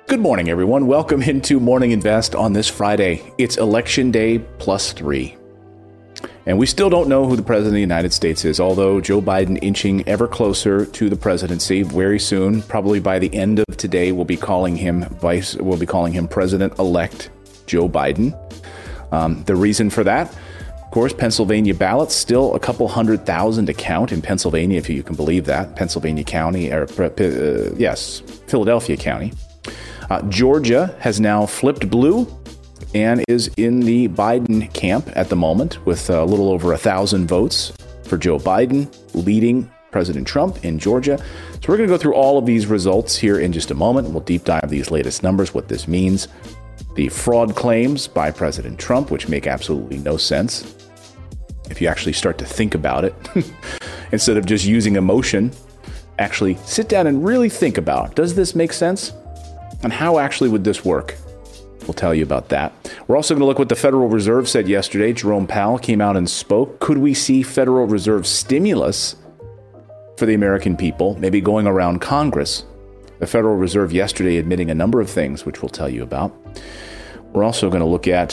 Good morning, everyone. Welcome into Morning Invest on this Friday. It's Election Day +3. And we still don't know who the President of the United States is, although Joe Biden inching ever closer to the presidency very soon. Probably by the end of today, we'll be calling him President-elect Joe Biden. The reason for that, of course, Pennsylvania ballots, still a couple 100,000 to count in Pennsylvania, if you can believe that. Pennsylvania County, Philadelphia County. Georgia has now flipped blue and is in the Biden camp at the moment with a little over 1,000 votes for Joe Biden, leading President Trump in Georgia. So we're going to go through all of these results here in just a moment. We'll deep dive these latest numbers, what this means. The fraud claims by President Trump, which make absolutely no sense if you actually start to think about it. Instead of just using emotion, actually sit down and really think about, does this make sense? And how actually would this work? We'll tell you about that. We're also going to look what the Federal Reserve said yesterday. Jerome Powell came out and spoke. Could we see Federal Reserve stimulus for the American people, maybe going around Congress? The Federal Reserve yesterday admitting a number of things, which we'll tell you about. We're also going to look at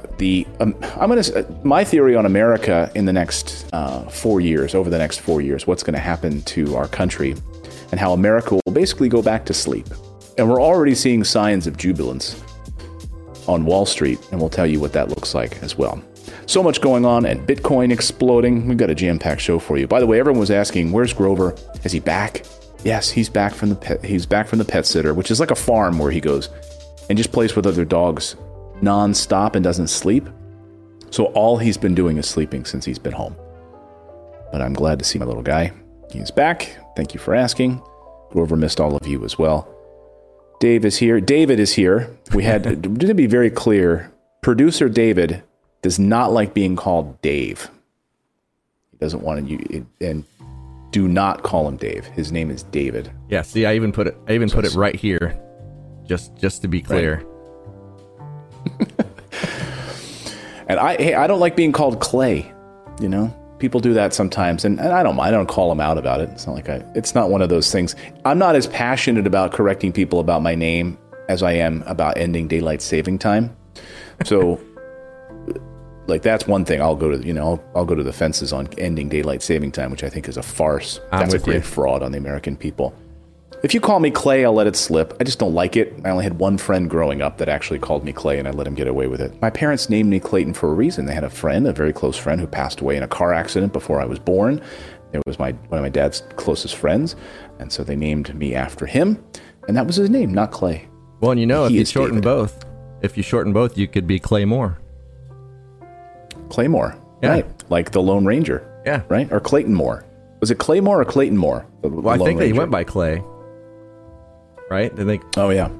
my theory on America in the next 4 years, over the next 4 years, what's going to happen to our country and how America will basically go back to sleep. And we're already seeing signs of jubilance on Wall Street, and we'll tell you what that looks like as well. So much going on, and Bitcoin exploding. We've got a jam-packed show for you. By the way, everyone was asking, where's Grover? Is he back? Yes, he's back from the pet sitter, which is like a farm where he goes and just plays with other dogs non-stop and doesn't sleep. So all he's been doing is sleeping since he's been home. But I'm glad to see my little guy. He's back. Thank you for asking. Grover missed all of you as well. Dave is here. David is here. We had to be very clear. Producer David does not like being called Dave. He doesn't want to, and do not call him Dave. His name is David. Yeah. See, I even put it right here, just to be clear. Right. And I don't like being called Clay. You know, people do that sometimes, and I don't call them out about it. It's not like it's not one of those things. I'm not as passionate about correcting people about my name as I am about ending daylight saving time. So, like, that's one thing I'll go to the fences on ending daylight saving time, which I think is a farce. That's a great fraud on the American people. If you call me Clay, I'll let it slip. I just don't like it. I only had one friend growing up that actually called me Clay, and I let him get away with it. My parents named me Clayton for a reason. They had a friend, a very close friend, who passed away in a car accident before I was born. It was one of my dad's closest friends, and so they named me after him, and that was his name, not Clay. Well, and if you shorten both, you could be Claymore. Claymore, yeah. Right? Like the Lone Ranger, yeah, right? Or Clayton Moore. Was it Claymore or Clayton Moore? Well, I think that he went by Clay. Right? Oh, yeah.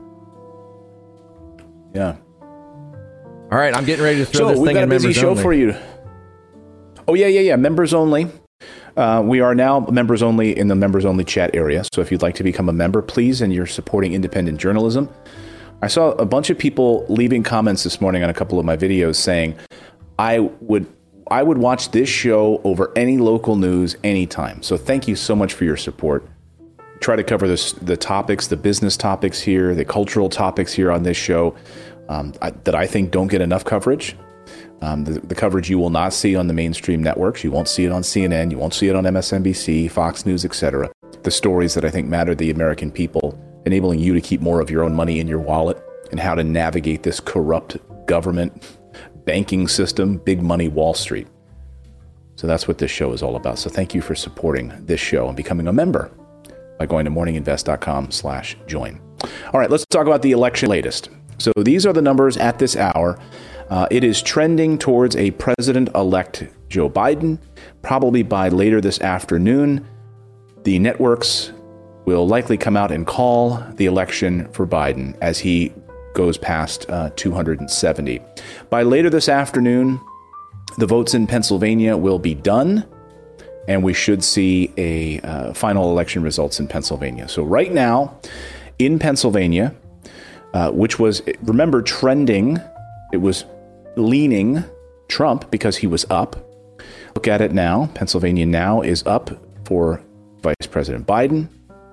Yeah. All right, I'm getting ready to throw this thing in members only. So we've got a busy show for you. Oh, yeah. Members only. We are now members only in the members only chat area. So if you'd like to become a member, please, and you're supporting independent journalism. I saw a bunch of people leaving comments this morning on a couple of my videos saying, I would watch this show over any local news anytime. So thank you so much for your support. Try to cover the topics, the business topics here, the cultural topics here on this show that I think don't get enough coverage. The coverage you will not see on the mainstream networks. You won't see it on CNN. You won't see it on MSNBC, Fox News, etc. The stories that I think matter to the American people, enabling you to keep more of your own money in your wallet, and how to navigate this corrupt government, banking system, big money Wall Street. So that's what this show is all about. So thank you for supporting this show and becoming a member by going to morninginvest.com/join. All right, let's talk about the election latest. So these are the numbers at this hour. It is trending towards a president-elect Joe Biden. Probably by later this afternoon, the networks will likely come out and call the election for Biden as he goes past 270. By later this afternoon, the votes in Pennsylvania will be done, and we should see a final election results in Pennsylvania. So right now, in Pennsylvania, which was, remember, trending, it was leaning Trump because he was up. Look at it now. Pennsylvania now is up for Vice President Biden.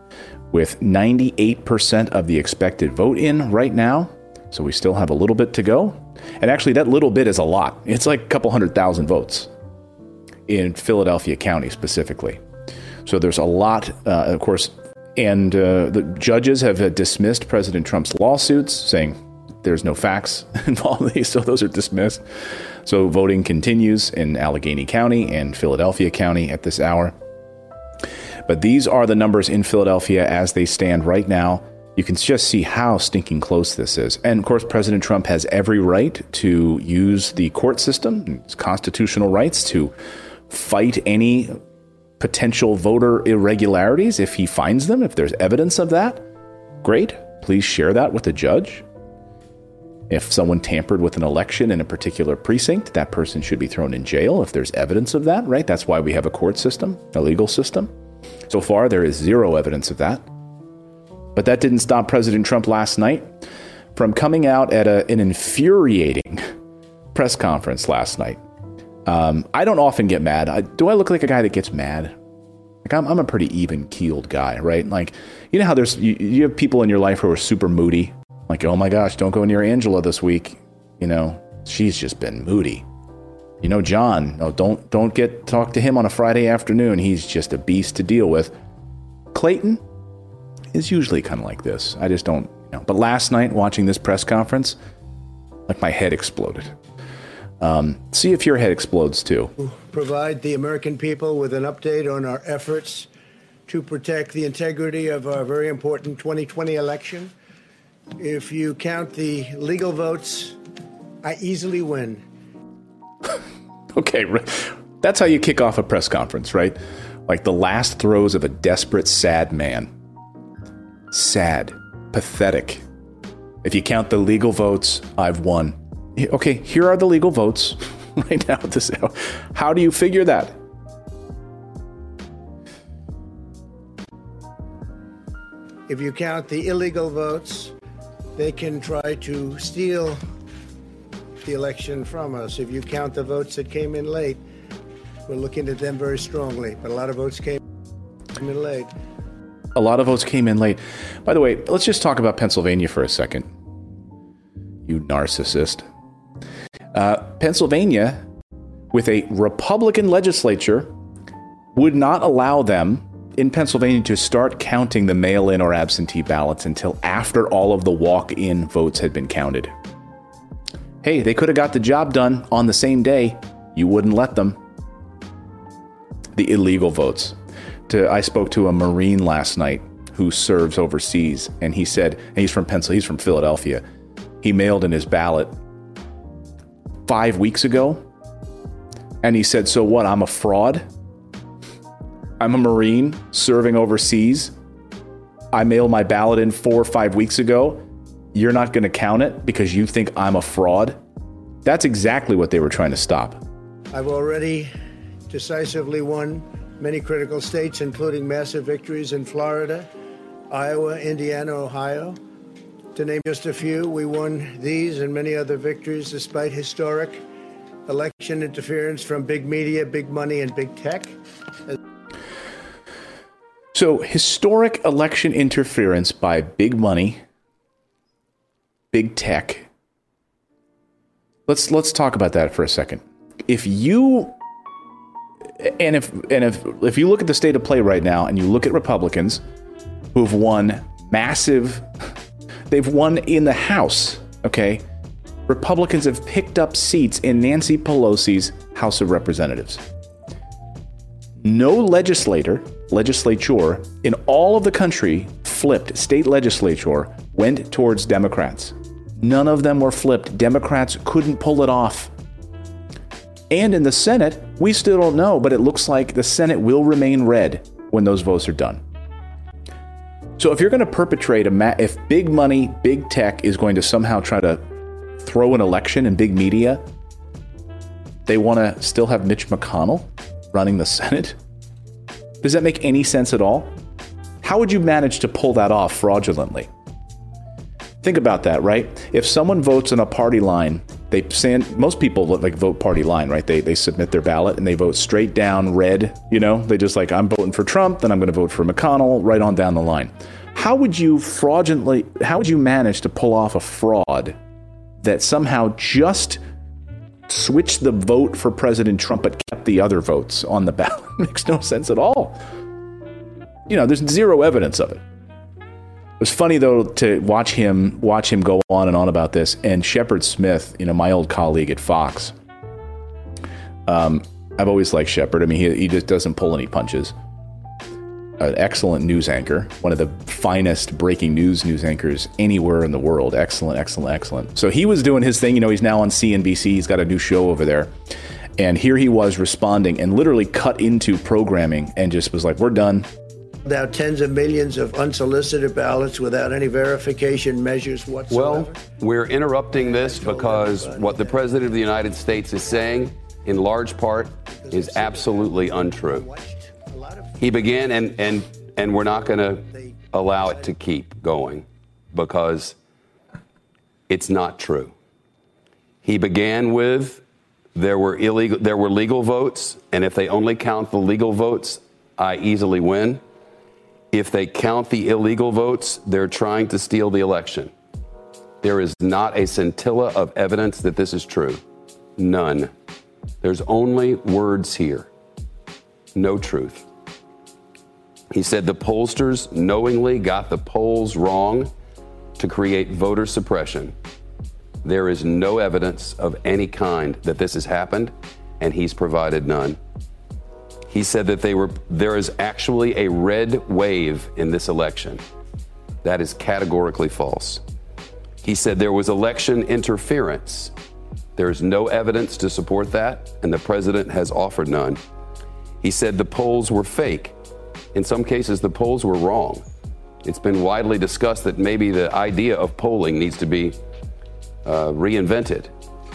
with 98% of the expected vote in right now. So we still have a little bit to go. And actually, that little bit is a lot. It's like a couple 100,000 votes in Philadelphia County specifically. So there's a lot, of course, and the judges have dismissed President Trump's lawsuits, saying there's no facts involved in these, so those are dismissed. So voting continues in Allegheny County and Philadelphia County at this hour. But these are the numbers in Philadelphia as they stand right now. You can just see how stinking close this is. And of course, President Trump has every right to use the court system, his constitutional rights, to fight any potential voter irregularities if he finds them, if there's evidence of that. Great. Please share that with the judge. If someone tampered with an election in a particular precinct, that person should be thrown in jail if there's evidence of that, right? That's why we have a court system, a legal system. So far, there is zero evidence of that. But that didn't stop President Trump last night from coming out at an infuriating press conference last night. I don't often get mad. Do I look like a guy that gets mad? Like I'm a pretty even-keeled guy, right? Like, you know how there's you have people in your life who are super moody. Like, oh my gosh, don't go near Angela this week. You know, she's just been moody. You know, John, no, don't talk to him on a Friday afternoon. He's just a beast to deal with. Clayton is usually kind of like this. I just don't, you know. But last night, watching this press conference, like my head exploded. See if your head explodes too. Provide the American people with an update on our efforts to protect the integrity of our very important 2020 election. If you count the legal votes, I easily win. Okay, that's how you kick off a press conference, right? Like the last throes of a desperate, sad man. Sad, pathetic. If you count the legal votes, I've won. Okay, here are the legal votes right now. How do you figure that? If you count the illegal votes, they can try to steal the election from us. If you count the votes that came in late, we're looking at them very strongly. But a lot of votes came in late. A lot of votes came in late. By the way, let's just talk about Pennsylvania for a second. You narcissist. Pennsylvania, with a Republican legislature, would not allow them in Pennsylvania to start counting the mail-in or absentee ballots until after all of the walk-in votes had been counted. Hey, they could have got the job done on the same day. You wouldn't let them. The illegal votes. I spoke to a Marine last night who serves overseas, and he said, and he's from Philadelphia. He mailed in his ballot 5 weeks ago, and he said, so what, I'm a fraud? I'm a Marine serving overseas. I mailed my ballot in 4 or 5 weeks ago. You're not going to count it because you think I'm a fraud? That's exactly what they were trying to stop. I've already decisively won many critical states, including massive victories in Florida, Iowa, Indiana, Ohio. To name just a few, we won these and many other victories despite historic election interference from big media, big money, and big tech. So, historic election interference by big money, big tech. Let's talk about that for a second. If you look at the state of play right now and you look at Republicans who have won massive, they've won in the House, okay? Republicans have picked up seats in Nancy Pelosi's House of Representatives. No legislature in all of the country flipped. State legislature went towards Democrats. None of them were flipped. Democrats couldn't pull it off. And in the Senate, we still don't know, but it looks like the Senate will remain red when those votes are done. So if you're going to perpetrate if big money, big tech is going to somehow try to throw an election in big media, they want to still have Mitch McConnell running the Senate? Does that make any sense at all? How would you manage to pull that off fraudulently? Think about that, right? If someone votes on a party line most people like vote party line, right? They submit their ballot and they vote straight down red. They just like, I'm voting for Trump, then I'm going to vote for McConnell, right on down the line. How would you manage to pull off a fraud that somehow just switched the vote for President Trump but kept the other votes on the ballot? Makes no sense at all. There's zero evidence of it. It was funny, though, to watch him go on and on about this. And Shepard Smith, my old colleague at Fox, I've always liked Shepard. I mean, he just doesn't pull any punches. An excellent news anchor, one of the finest breaking news anchors anywhere in the world. Excellent, excellent, excellent. So he was doing his thing. He's now on CNBC. He's got a new show over there. And here he was responding and literally cut into programming and just was like, we're done. Now tens of millions of unsolicited ballots without any verification measures whatsoever. Well, we're interrupting this because what the President of the United States is saying, in large part, is absolutely untrue. He began, and we're not going to allow it to keep going because it's not true. He began with there were legal votes, and if they only count the legal votes, I easily win. If they count the illegal votes, they're trying to steal the election. There is not a scintilla of evidence that this is true. None. There's only words here. No truth. He said the pollsters knowingly got the polls wrong to create voter suppression. There is no evidence of any kind that this has happened, and he's provided none. He said that there is actually a red wave in this election. That is categorically false. He said there was election interference. There is no evidence to support that, and the president has offered none. He said the polls were fake. In some cases, the polls were wrong. It's been widely discussed that maybe the idea of polling needs to be reinvented.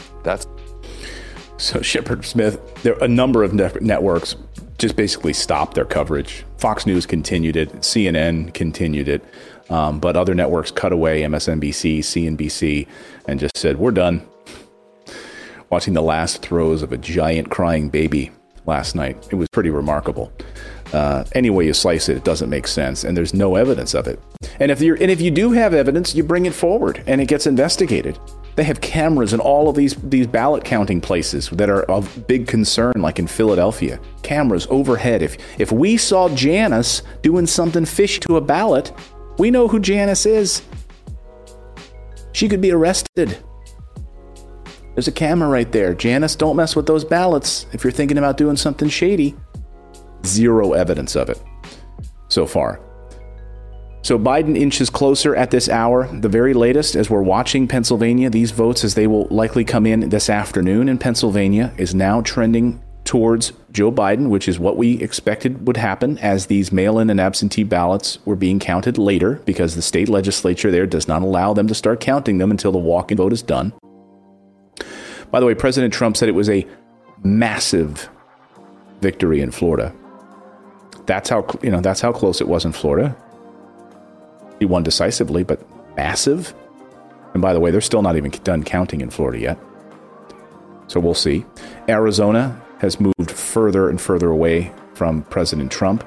So Shepard Smith, a number of networks just basically stopped their coverage. Fox News continued it. CNN continued it. But other networks cut away, MSNBC, CNBC, and just said, we're done. Watching the last throes of a giant crying baby last night. It was pretty remarkable. Any way you slice it, it doesn't make sense, and there's no evidence of it. And if you do have evidence, you bring it forward, and it gets investigated. They have cameras in all of these ballot counting places that are of big concern, like in Philadelphia. Cameras overhead. If we saw Janice doing something fishy to a ballot, we know who Janice is. She could be arrested. There's a camera right there. Janice, don't mess with those ballots if you're thinking about doing something shady. Zero evidence of it so far. So Biden inches closer at this hour, the very latest, as we're watching Pennsylvania. These votes, as they will likely come in this afternoon in Pennsylvania, is now trending towards Joe Biden, which is what we expected would happen as these mail-in and absentee ballots were being counted later, because the state legislature there does not allow them to start counting them until the walk-in vote is done. By the way, President Trump said it was a massive victory in Florida. That's how close it was in Florida. He won decisively, but massive. And by the way, they're still not even done counting in Florida yet. So we'll see. Arizona has moved further and further away from President Trump.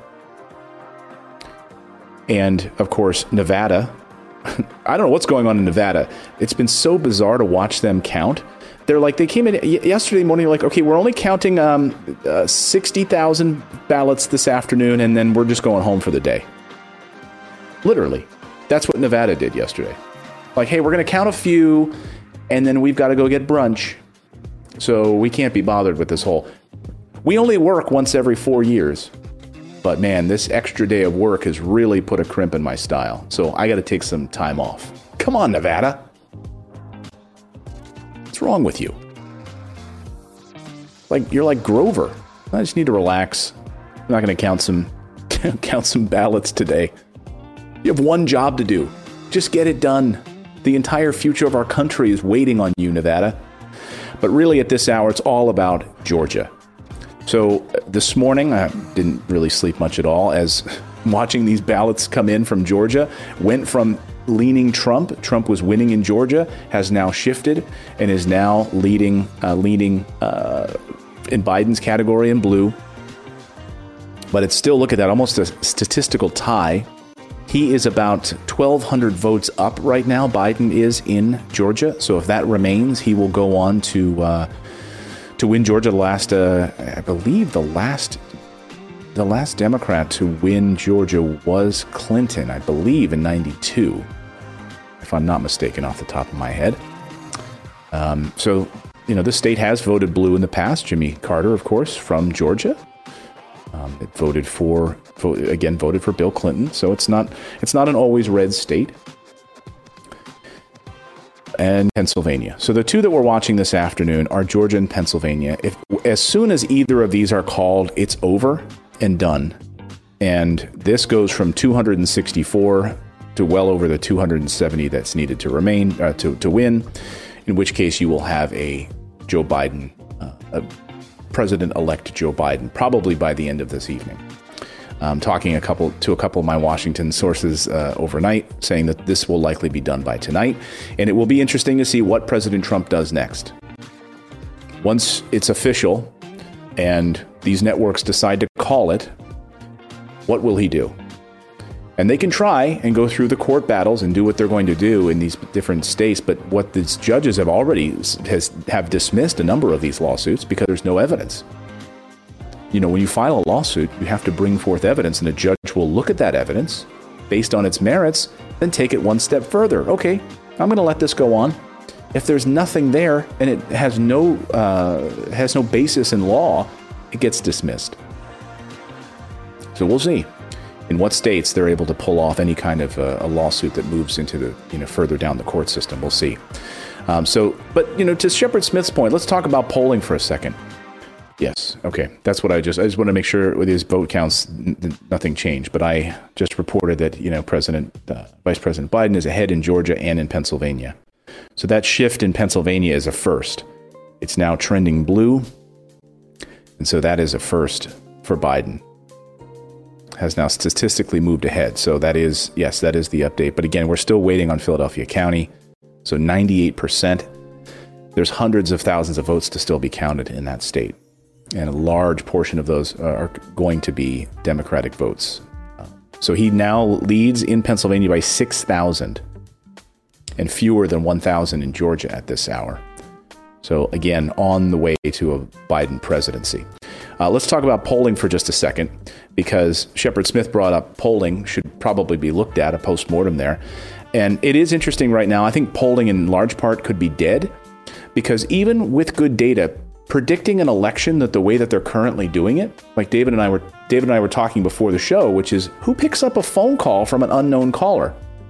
And of course, Nevada. I don't know what's going on in Nevada. It's been so bizarre to watch them count. They came in yesterday morning, like, okay, we're only counting 60,000 ballots this afternoon, and then we're just going home for the day. Literally. That's what Nevada did yesterday. Like, hey, we're going to count a few, and then we've got to go get brunch. So we can't be bothered with this whole... We only work once every 4 years. But man, this extra day of work has really put a crimp in my style. So I got to take some time off. Come on, Nevada. What's wrong with you? Like, you're like Grover. I just need to relax. I'm not going to count some ballots today. You have one job to do. Just get it done. The entire future of our country is waiting on you, Nevada. But really at this hour, it's all about Georgia. So this morning, I didn't really sleep much at all as watching these ballots come in from Georgia went from leaning Trump. Trump was winning in Georgia, has now shifted and is now leaning in Biden's category in blue. But it's still, look at that, almost a statistical tie. He is about 1,200 votes up right now. Biden is in Georgia. So if that remains, he will go on to win Georgia. I believe the last Democrat to win Georgia was Clinton, I believe, in 92, if I'm not mistaken off the top of my head. So, this state has voted blue in the past. Jimmy Carter, of course, from Georgia. It voted for Bill Clinton. So it's not an always red state. And Pennsylvania. So the two that we're watching this afternoon are Georgia and Pennsylvania. As soon as either of these are called, it's over and done. And this goes from 264 to well over the 270 that's needed to remain to win. In which case you will have a Joe Biden, President-elect Joe Biden, probably by the end of this evening. I'm talking to a couple of my Washington sources overnight, saying that this will likely be done by tonight. And it will be interesting to see what President Trump does next. Once it's official and these networks decide to call it, what will he do? And they can try and go through the court battles and do what they're going to do in these different states. But what these judges have already have dismissed a number of these lawsuits because there's no evidence. When you file a lawsuit, you have to bring forth evidence, and a judge will look at that evidence based on its merits, then take it one step further. Okay, I'm going to let this go on. If there's nothing there and it has no basis in law, it gets dismissed. So we'll see in what states they're able to pull off any kind of a lawsuit that moves into the further down the court system. We'll see. But to Shepard Smith's point, let's talk about polling for a second. Yes. Okay. That's what I just want to make sure with his vote counts, nothing changed. But I just reported that, Vice President Biden is ahead in Georgia and in Pennsylvania. So that shift in Pennsylvania is a first. It's now trending blue. And so that is a first for Biden. Has now statistically moved ahead. So that is the update. But again, we're still waiting on Philadelphia County. So 98%. There's hundreds of thousands of votes to still be counted in that state. And a large portion of those are going to be Democratic votes. So he now leads in Pennsylvania by 6,000 and fewer than 1,000 in Georgia at this hour. So again, on the way to a Biden presidency. Let's talk about polling for just a second, because Shepard Smith brought up polling should probably be looked at, a postmortem there. And it is interesting right now. I think polling in large part could be dead, because even with good data, predicting an election that the way that they're currently doing it, like David and I were talking before the show, which is who picks up a phone call from an unknown caller?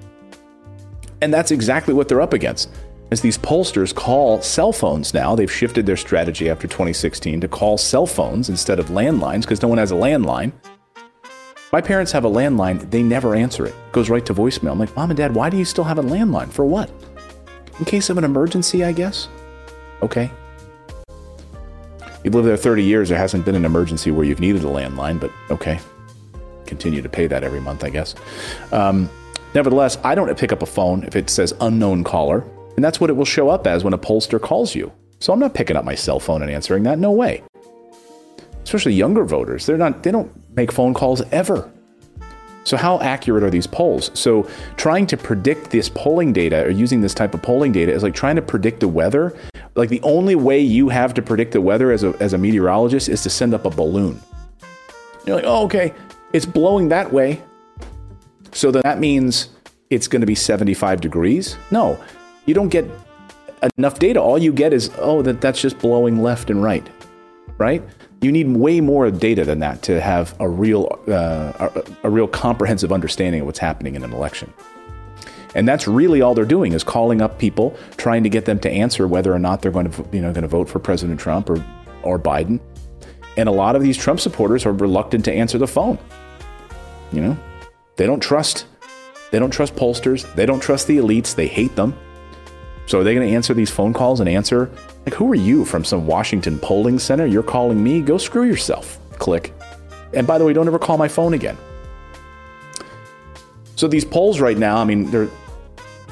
And that's exactly what they're up against. As these pollsters call cell phones now, they've shifted their strategy after 2016 to call cell phones instead of landlines, because no one has a landline. My parents have a landline. They never answer it. It goes right to voicemail. I'm like, Mom and Dad, why do you still have a landline? For what? In case of an emergency, I guess. Okay. You've lived there 30 years. There hasn't been an emergency where you've needed a landline, but okay. Continue to pay that every month, I guess. Nevertheless, I don't pick up a phone if it says unknown caller, and that's what it will show up as when a pollster calls you. So I'm not picking up my cell phone and answering that. No way. Especially younger voters. They don't make phone calls ever. So how accurate are these polls? So trying to predict this polling data, or using this type of polling data, is like trying to predict the weather. Like the only way you have to predict the weather as a meteorologist is to send up a balloon. You're like, oh, okay, it's blowing that way. So then that means it's going to be 75 degrees. No, you don't get enough data. All you get is, that's just blowing left and right, right? You need way more data than that to have a real comprehensive understanding of what's happening in an election. And that's really all they're doing, is calling up people, trying to get them to answer whether or not they're going to vote for President Trump or Biden. And a lot of these Trump supporters are reluctant to answer the phone. They don't trust pollsters. They don't trust the elites. They hate them. So are they going to answer these phone calls and answer, like, who are you, from some Washington polling center? You're calling me? Go screw yourself. Click. And by the way, don't ever call my phone again. So these polls right now, I mean,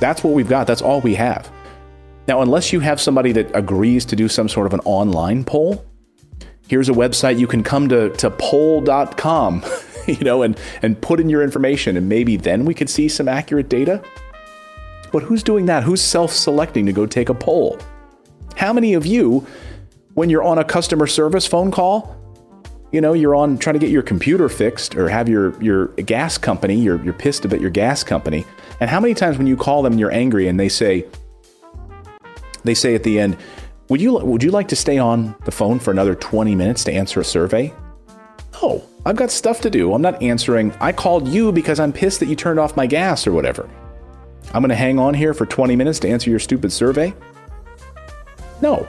That's what we've got. That's all we have. Now, unless you have somebody that agrees to do some sort of an online poll, here's a website you can come to poll.com, and put in your information, and maybe then we could see some accurate data. But who's doing that? Who's self-selecting to go take a poll? How many of you, when you're on a customer service phone call, you're on trying to get your computer fixed or have your gas company, you're pissed about your gas company, and how many times when you call them and you're angry and they say at the end, would you like to stay on the phone for another 20 minutes to answer a survey? No, I've got stuff to do. I'm not answering. I called you because I'm pissed that you turned off my gas or whatever. I'm going to hang on here for 20 minutes to answer your stupid survey? No.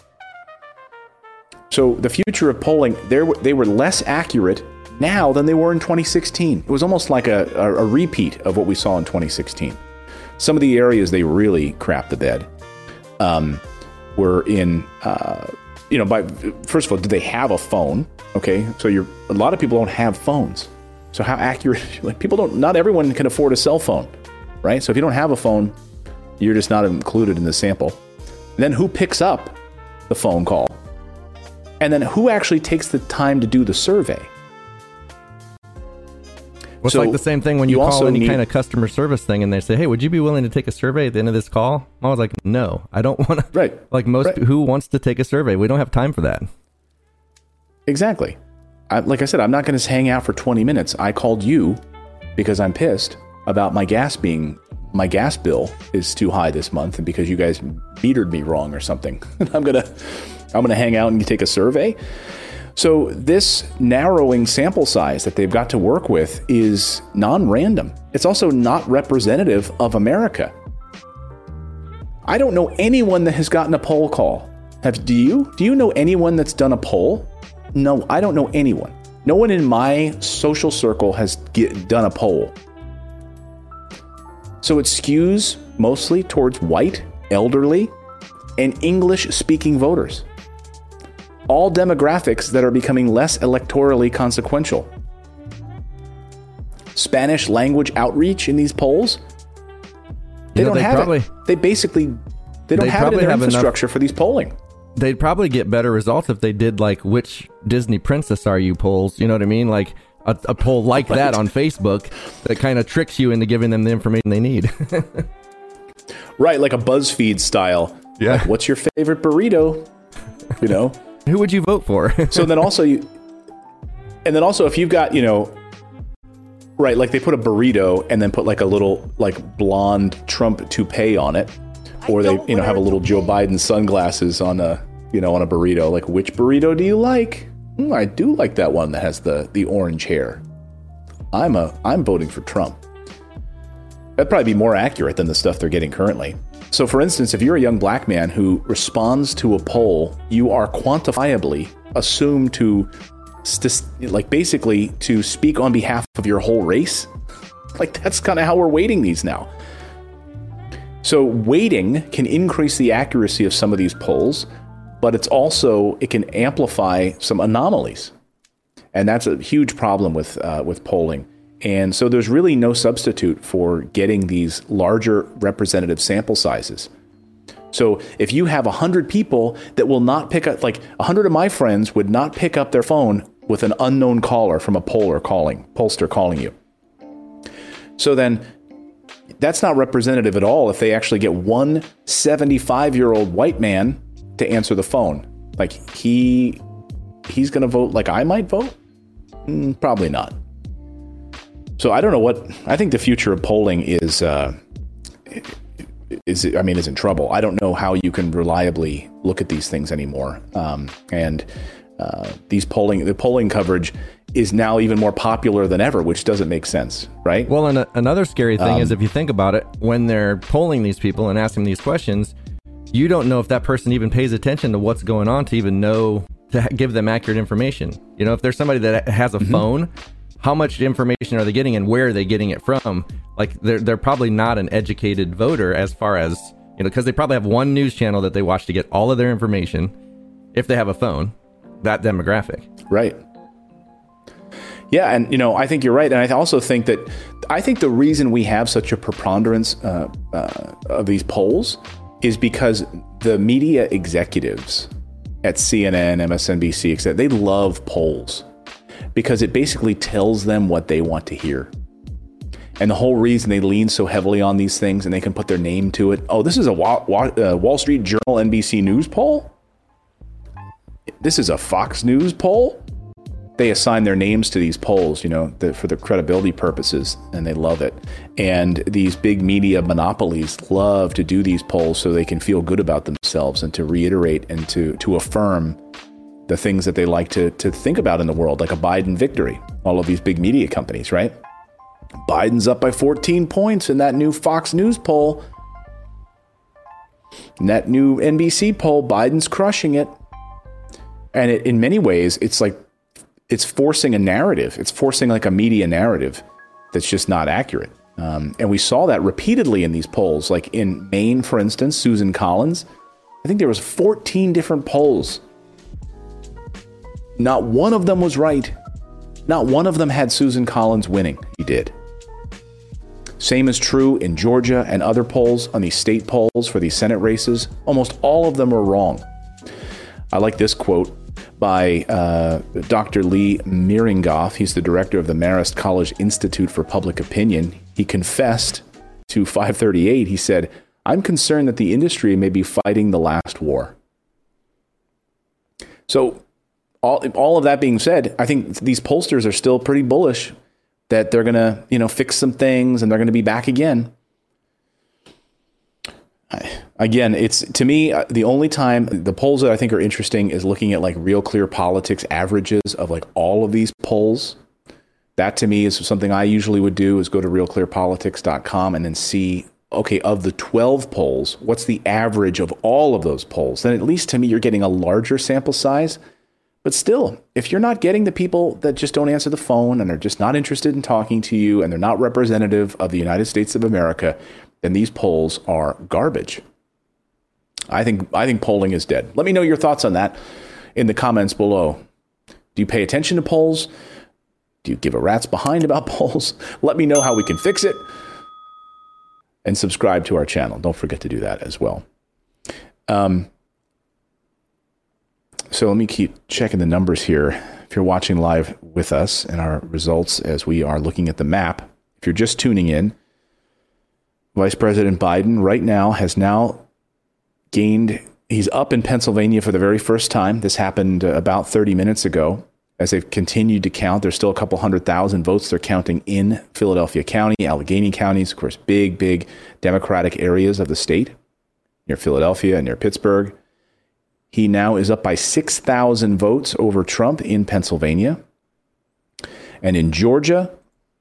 So the future of polling, they were less accurate now than they were in 2016. It was almost like a repeat of what we saw in 2016. Some of the areas they really crapped the bed were in, first of all, did they have a phone? Okay, so a lot of people don't have phones. So how accurate, not everyone can afford a cell phone, right? So if you don't have a phone, you're just not included in the sample. And then who picks up the phone call? And then who actually takes the time to do the survey? Well, it's like the same thing when you call any kind of customer service thing and they say, hey, would you be willing to take a survey at the end of this call? I was like, no, I don't want to. Right. Like who wants to take a survey? We don't have time for that. Exactly. Like I said, I'm not going to hang out for 20 minutes. I called you because I'm pissed about my gas bill is too high this month, and because you guys metered me wrong or something. I'm gonna hang out and take a survey. So this narrowing sample size that they've got to work with is non-random. It's also not representative of America. I don't know anyone that has gotten a poll call. Do you? Do you know anyone that's done a poll? No, I don't know anyone. No one in my social circle has done a poll. So it skews mostly towards white, elderly, and English-speaking voters. All demographics that are becoming less electorally consequential. Spanish language outreach in these polls, they don't have it. They don't have it in their infrastructure for these polling. They'd probably get better results if they did like which Disney princess are you polls. You know what I mean? Like a poll like that on Facebook that kind of tricks you into giving them the information they need. Right, like a BuzzFeed style. Yeah. Like, what's your favorite burrito? Who would you vote for? So then also if you've got, right, like they put a burrito and then put like a little like blonde Trump toupee on it, or they have a little Joe Biden sunglasses on a burrito. Like, which burrito do you like? I do like that one that has the orange hair. I'm voting for Trump. That'd probably be more accurate than the stuff they're getting currently. So for instance, if you're a young black man who responds to a poll, you are quantifiably assumed to basically to speak on behalf of your whole race. Like, that's kind of how we're weighting these now. So weighting can increase the accuracy of some of these polls, but it can amplify some anomalies. And that's a huge problem with polling. And so there's really no substitute for getting these larger representative sample sizes. So if you have 100 people that will not pick up, like 100 of my friends would not pick up their phone with an unknown caller from a pollster calling you. So then that's not representative at all if they actually get one 75-year-old white man to answer the phone. Like he's going to vote like I might vote? Probably not. So I don't know I think the future of polling is in trouble. I don't know how you can reliably look at these things anymore. The polling coverage is now even more popular than ever, which doesn't make sense, right? Well, and another scary thing is if you think about it, when they're polling these people and asking these questions, you don't know if that person even pays attention to what's going on to even know to give them accurate information. If there's somebody that has a phone, how much information are they getting and where are they getting it from? Like they're probably not an educated voter as far as, because they probably have one news channel that they watch to get all of their information if they have a phone, that demographic. Right. Yeah, and I think you're right, and I also think the reason we have such a preponderance of these polls is because the media executives at CNN, MSNBC, etc., they love polls because it basically tells them what they want to hear. And the whole reason they lean so heavily on these things, and they can put their name to it. Oh, this is a Wall Street Journal NBC News poll? This is a Fox News poll? They assign their names to these polls, for the credibility purposes, and they love it. And these big media monopolies love to do these polls so they can feel good about themselves and to reiterate and to affirm the things that they like to think about in the world, like a Biden victory. All of these big media companies, right? Biden's up by 14 points in that new Fox News poll. In that new NBC poll, Biden's crushing it. And in many ways, it's forcing a narrative. It's forcing like a media narrative that's just not accurate. And we saw that repeatedly in these polls. Like in Maine, for instance, Susan Collins, I think there was 14 different polls. Not one of them was right. Not one of them had Susan Collins winning. He did. Same is true in Georgia and other polls on these state polls for these Senate races. Almost all of them are wrong. I like this quote by Dr. Lee Miringoff. He's the director of the Marist College Institute for Public Opinion. He confessed to 538. He said, "I'm concerned that the industry may be fighting the last war." So all of that being said, I think these pollsters are still pretty bullish that they're going to, fix some things and they're going to be back again. Again, it's, to me, the only time the polls that I think are interesting is looking at like Real Clear Politics averages of like all of these polls. That to me is something I usually would do, is go to realclearpolitics.com and then see, okay, of the 12 polls, what's the average of all of those polls? Then at least to me, you're getting a larger sample size. But still, if you're not getting the people that just don't answer the phone and are just not interested in talking to you and they're not representative of the United States of America, then these polls are garbage. I think polling is dead. Let me know your thoughts on that in the comments below. Do you pay attention to polls? Do you give a rat's behind about polls? Let me know how we can fix it. And subscribe to our channel. Don't forget to do that as well. So let me keep checking the numbers here. If you're watching live with us and our results as we are looking at the map, if you're just tuning in, Vice President Biden right now has now gained, he's up in Pennsylvania for the very first time. This happened about 30 minutes ago. As they've continued to count, there's still a couple 100,000 votes they're counting in Philadelphia County, Allegheny counties, of course, big Democratic areas of the state, near Philadelphia and near Pittsburgh. He now is up by 6,000 votes over Trump in Pennsylvania. And in Georgia,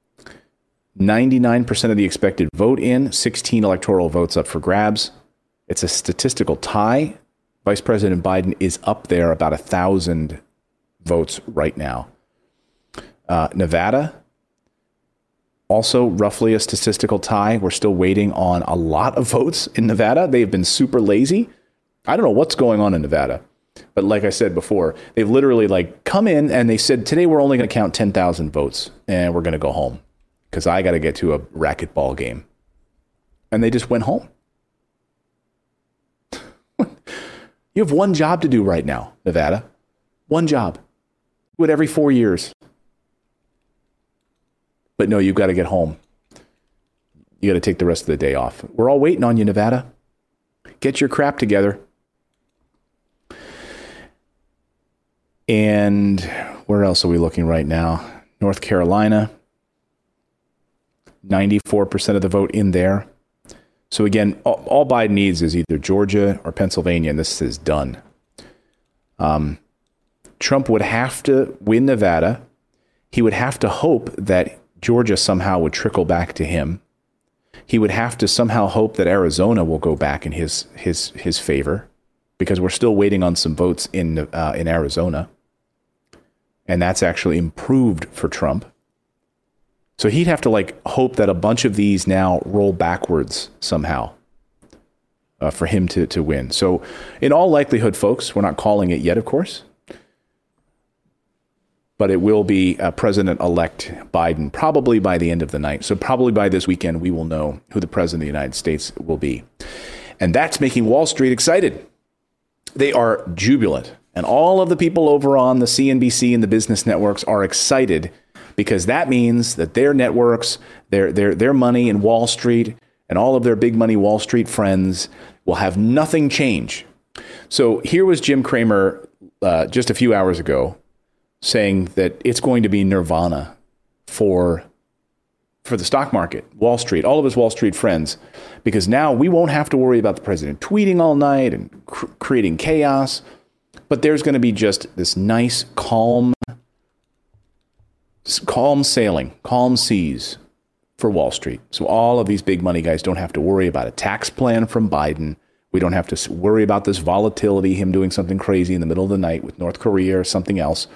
99% of the expected vote in, 16 electoral votes up for grabs. It's a statistical tie. Vice President Biden is up there about 1,000 votes right now. Nevada, also roughly a statistical tie. We're still waiting on a lot of votes in Nevada. They've been super lazy. I don't know what's going on in Nevada, but like I said before, they've literally come in and they said, today we're only going to count 10,000 votes and we're going to go home because I got to get to a racquetball game. And they just went home. You have one job to do right now, Nevada. One job. Do it every 4 years. But no, you've got to get home. You got to take the rest of the day off. We're all waiting on you, Nevada. Get your crap together. And where else are we looking right now? North Carolina, 94% of the vote in there. So again, all Biden needs is either Georgia or Pennsylvania, and this is done. Trump would have to win Nevada. He would have to hope that Georgia somehow would trickle back to him. He would have to somehow hope that Arizona will go back in his favor, because we're still waiting on some votes in Arizona. And that's actually improved for Trump. So he'd have to hope that a bunch of these now roll backwards somehow for him to win. So in all likelihood, folks, we're not calling it yet, of course. but it will be President-elect Biden probably by the end of the night. So probably by this weekend, we will know who the president of the United States will be. And that's making Wall Street excited. They are jubilant. And all of the people over on the CNBC and the business networks are excited because that means that their networks, their money in Wall Street and all of their big money Wall Street friends will have nothing change. So here was Jim Cramer just a few hours ago saying that it's going to be nirvana for the stock market, Wall Street, all of his Wall Street friends, because now we won't have to worry about the president tweeting all night and creating chaos. But there's going to be just this nice, calm sailing, calm seas for Wall Street. So all of these big money guys don't have to worry about a tax plan from Biden. We don't have to worry about this volatility, him doing something crazy in the middle of the night with North Korea or something else.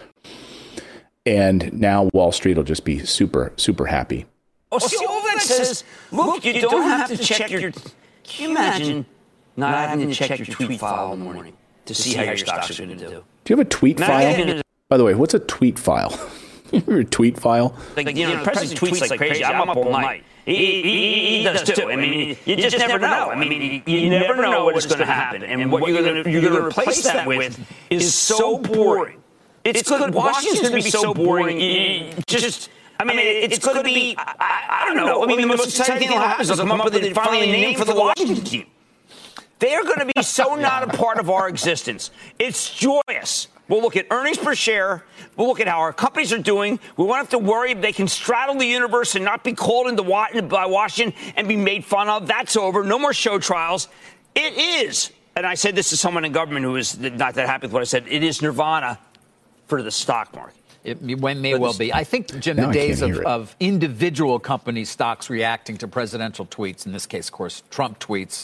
And now Wall Street will just be super, super happy. Oh, see, all that says, look, you don't have to check your... Can you imagine not having to check your tweet file in the morning to see how your stocks are going to do? Do you have a tweet file? By the way, what's a tweet file? Your tweet file? Like, the president tweets like crazy. I'm up all night. He does too. I mean, you just never know. I mean, you never know what is going to happen. And what you're going to replace that with is so boring. It's good. Washington's going to be so boring. It's going to be, I don't know. I mean, the most exciting thing that happens is they'll come up with finally a name for the Washington team. They're going to be so not a part of our existence. It's joyous. We'll look at earnings per share. We'll look at how our companies are doing. We won't have to worry. They can straddle the universe and not be called into by Washington and be made fun of. That's over. No more show trials. It is, and I said this to someone in government who is not that happy with what I said, it is nirvana for the stock market. It may well be. I think, Jim, the days of individual company stocks reacting to presidential tweets, in this case, of course, Trump tweets.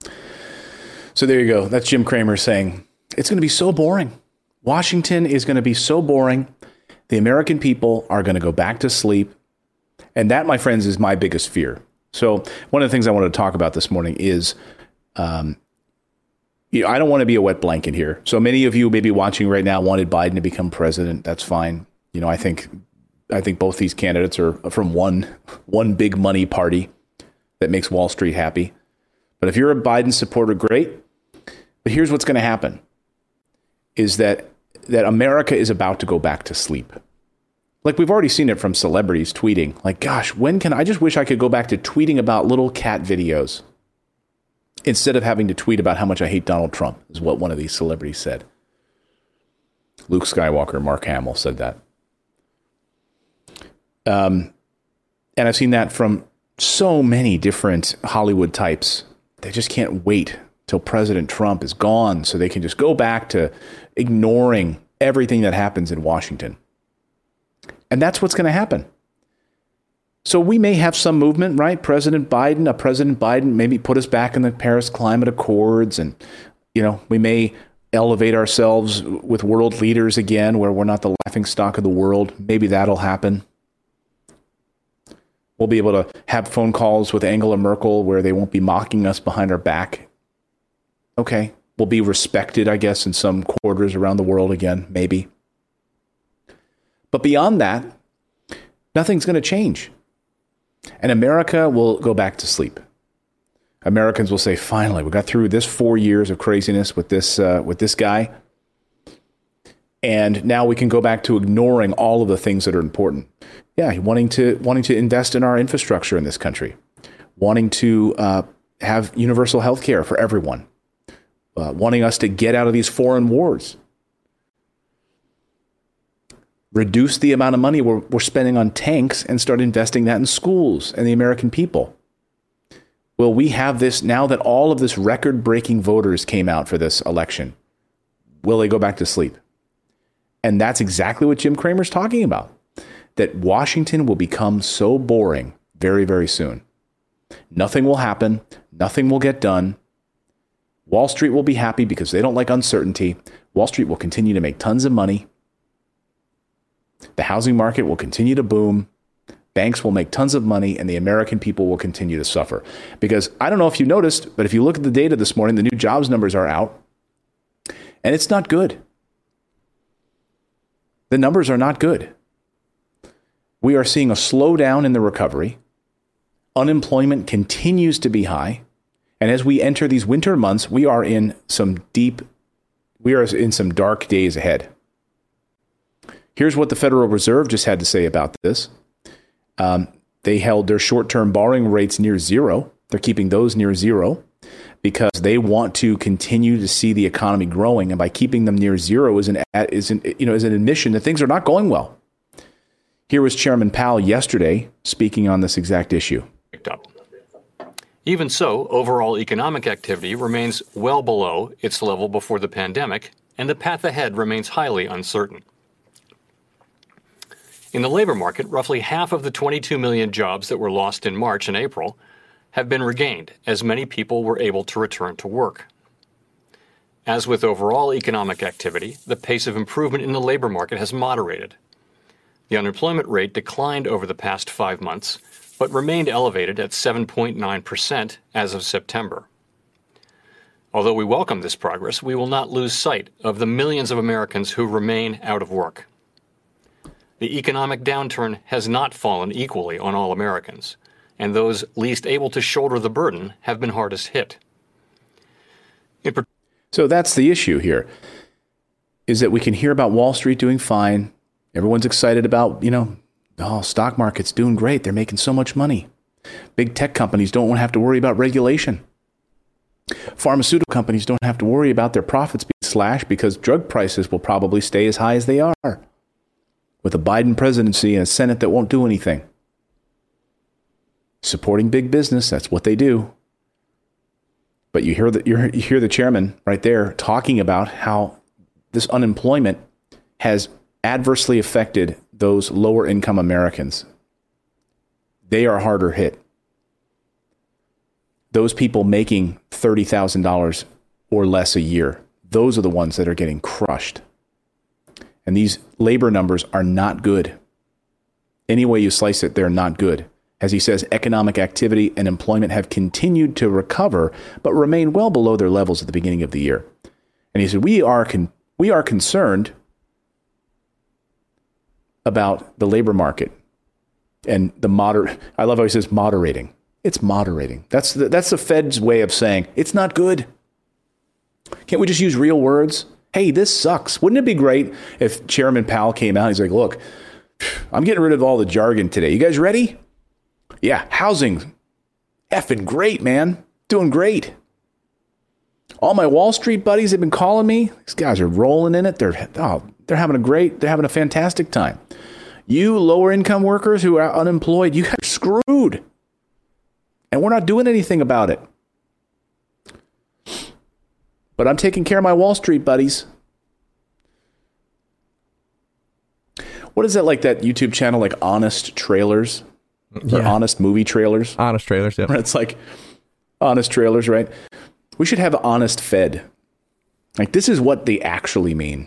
So there you go. That's Jim Cramer saying it's going to be so boring. Washington is going to be so boring. The American people are going to go back to sleep. And that, my friends, is my biggest fear. So one of the things I wanted to talk about this morning is, I don't want to be a wet blanket here. So many of you maybe watching right now wanted Biden to become president. That's fine. I think both these candidates are from one big money party that makes Wall Street happy. But if you're a Biden supporter, great. But here's what's going to happen is that America is about to go back to sleep. Like, we've already seen it from celebrities tweeting. Like, gosh, I just wish I could go back to tweeting about little cat videos instead of having to tweet about how much I hate Donald Trump, is what one of these celebrities said. Luke Skywalker, Mark Hamill said that. And I've seen that from so many different Hollywood types. They just can't wait till President Trump is gone so they can just go back to ignoring everything that happens in Washington. And that's what's going to happen. So we may have some movement, right? President Biden maybe put us back in the Paris Climate Accords. And, we may elevate ourselves with world leaders again, where we're not the laughing stock of the world. Maybe that'll happen. We'll be able to have phone calls with Angela Merkel where they won't be mocking us behind our back. Okay. We'll be respected, I guess, in some quarters around the world again, maybe. But beyond that, nothing's going to change. And America will go back to sleep. Americans will say, finally, we got through this 4 years of craziness with this guy. And now we can go back to ignoring all of the things that are important. Yeah, wanting to invest in our infrastructure in this country, wanting to have universal health care for everyone, wanting us to get out of these foreign wars, reduce the amount of money we're spending on tanks and start investing that in schools and the American people. Will we have this now that all of this record-breaking voters came out for this election? Will they go back to sleep? And that's exactly what Jim Cramer's talking about, that Washington will become so boring very, very soon. Nothing will happen. Nothing will get done. Wall Street will be happy because they don't like uncertainty. Wall Street will continue to make tons of money. The housing market will continue to boom. Banks will make tons of money, and the American people will continue to suffer. Because I don't know if you noticed, but if you look at the data this morning, the new jobs numbers are out, and it's not good. the numbers are not good. We are seeing a slowdown in the recovery. Unemployment continues to be high. And as we enter these winter months, we are in some dark days ahead. Here's what the Federal Reserve just had to say about this. They held their short-term borrowing rates near zero. They're keeping those near zero because they want to continue to see the economy growing. And by keeping them near zero is an admission that things are not going well. Here was Chairman Powell yesterday speaking on this exact issue. Even so, overall economic activity remains well below its level before the pandemic, and the path ahead remains highly uncertain. In the labor market, roughly half of the 22 million jobs that were lost in March and April have been regained, as many people were able to return to work. As with overall economic activity, the pace of improvement in the labor market has moderated. The unemployment rate declined over the past 5 months, but remained elevated at 7.9% as of September. Although we welcome this progress, we will not lose sight of the millions of Americans who remain out of work. The economic downturn has not fallen equally on all Americans, and those least able to shoulder the burden have been hardest hit. So that's the issue here, is that we can hear about Wall Street doing fine. Everyone's excited about, stock market's doing great. They're making so much money. Big tech companies don't have to worry about regulation. Pharmaceutical companies don't have to worry about their profits being slashed because drug prices will probably stay as high as they are with a Biden presidency and a Senate that won't do anything. Supporting big business, that's what they do. But you hear the chairman right there talking about how this unemployment has adversely affected those lower income Americans. They are harder hit. Those people making $30,000 or less a year, those are the ones that are getting crushed. And these labor numbers are not good. Any way you slice it, they're not good. As he says, economic activity and employment have continued to recover, but remain well below their levels at the beginning of the year. And he said, we are concerned about the labor market and I love how he says moderating. It's moderating. That's the Fed's way of saying it's not good. Can't we just use real words? Hey, this sucks. Wouldn't it be great if Chairman Powell came out and he's like, look, I'm getting rid of all the jargon today. You guys ready? Yeah, housing, effing great, man. Doing great. All my Wall Street buddies have been calling me. These guys are rolling in it. They're having a fantastic time. You lower income workers who are unemployed, you guys are screwed. And we're not doing anything about it. But I'm taking care of my Wall Street buddies. What is that, like that YouTube channel, like Honest Trailers? Or Honest Movie Trailers? Honest Trailers, yeah. It's like Honest Trailers, right? We should have Honest Fed. Like, this is what they actually mean.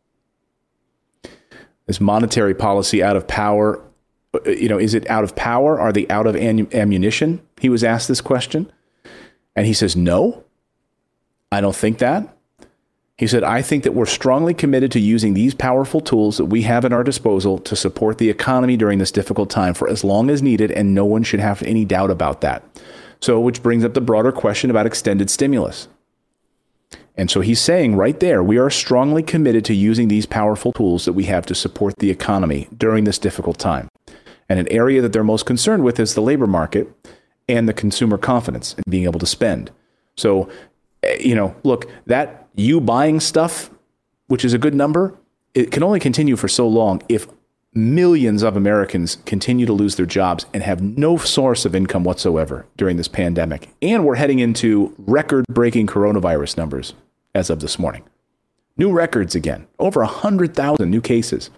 Is monetary policy out of power? Is it out of power? Are they out of ammunition? He was asked this question. And he says, no, I don't think that. He said, I think that we're strongly committed to using these powerful tools that we have at our disposal to support the economy during this difficult time for as long as needed, and no one should have any doubt about that. So, which brings up the broader question about extended stimulus. And so he's saying right there, we are strongly committed to using these powerful tools that we have to support the economy during this difficult time. And an area that they're most concerned with is the labor market and the consumer confidence and being able to spend. So, look, that you buying stuff, which is a good number, it can only continue for so long if millions of Americans continue to lose their jobs and have no source of income whatsoever during this pandemic. And we're heading into record-breaking coronavirus numbers as of this morning. New records again. Over 100,000 new cases.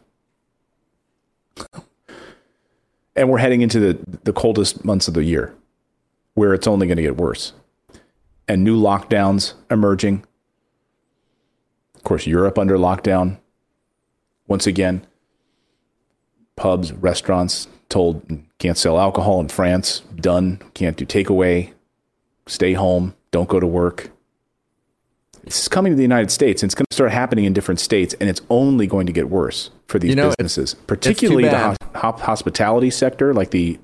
And we're heading into the coldest months of the year, where it's only going to get worse. And new lockdowns emerging. Of course, Europe under lockdown. Once again, pubs, restaurants told can't sell alcohol in France. Done. Can't do takeaway. Stay home. Don't go to work. This is coming to the United States, and it's going to start happening in different states, and it's only going to get worse for these businesses, particularly the hospitality sector, like the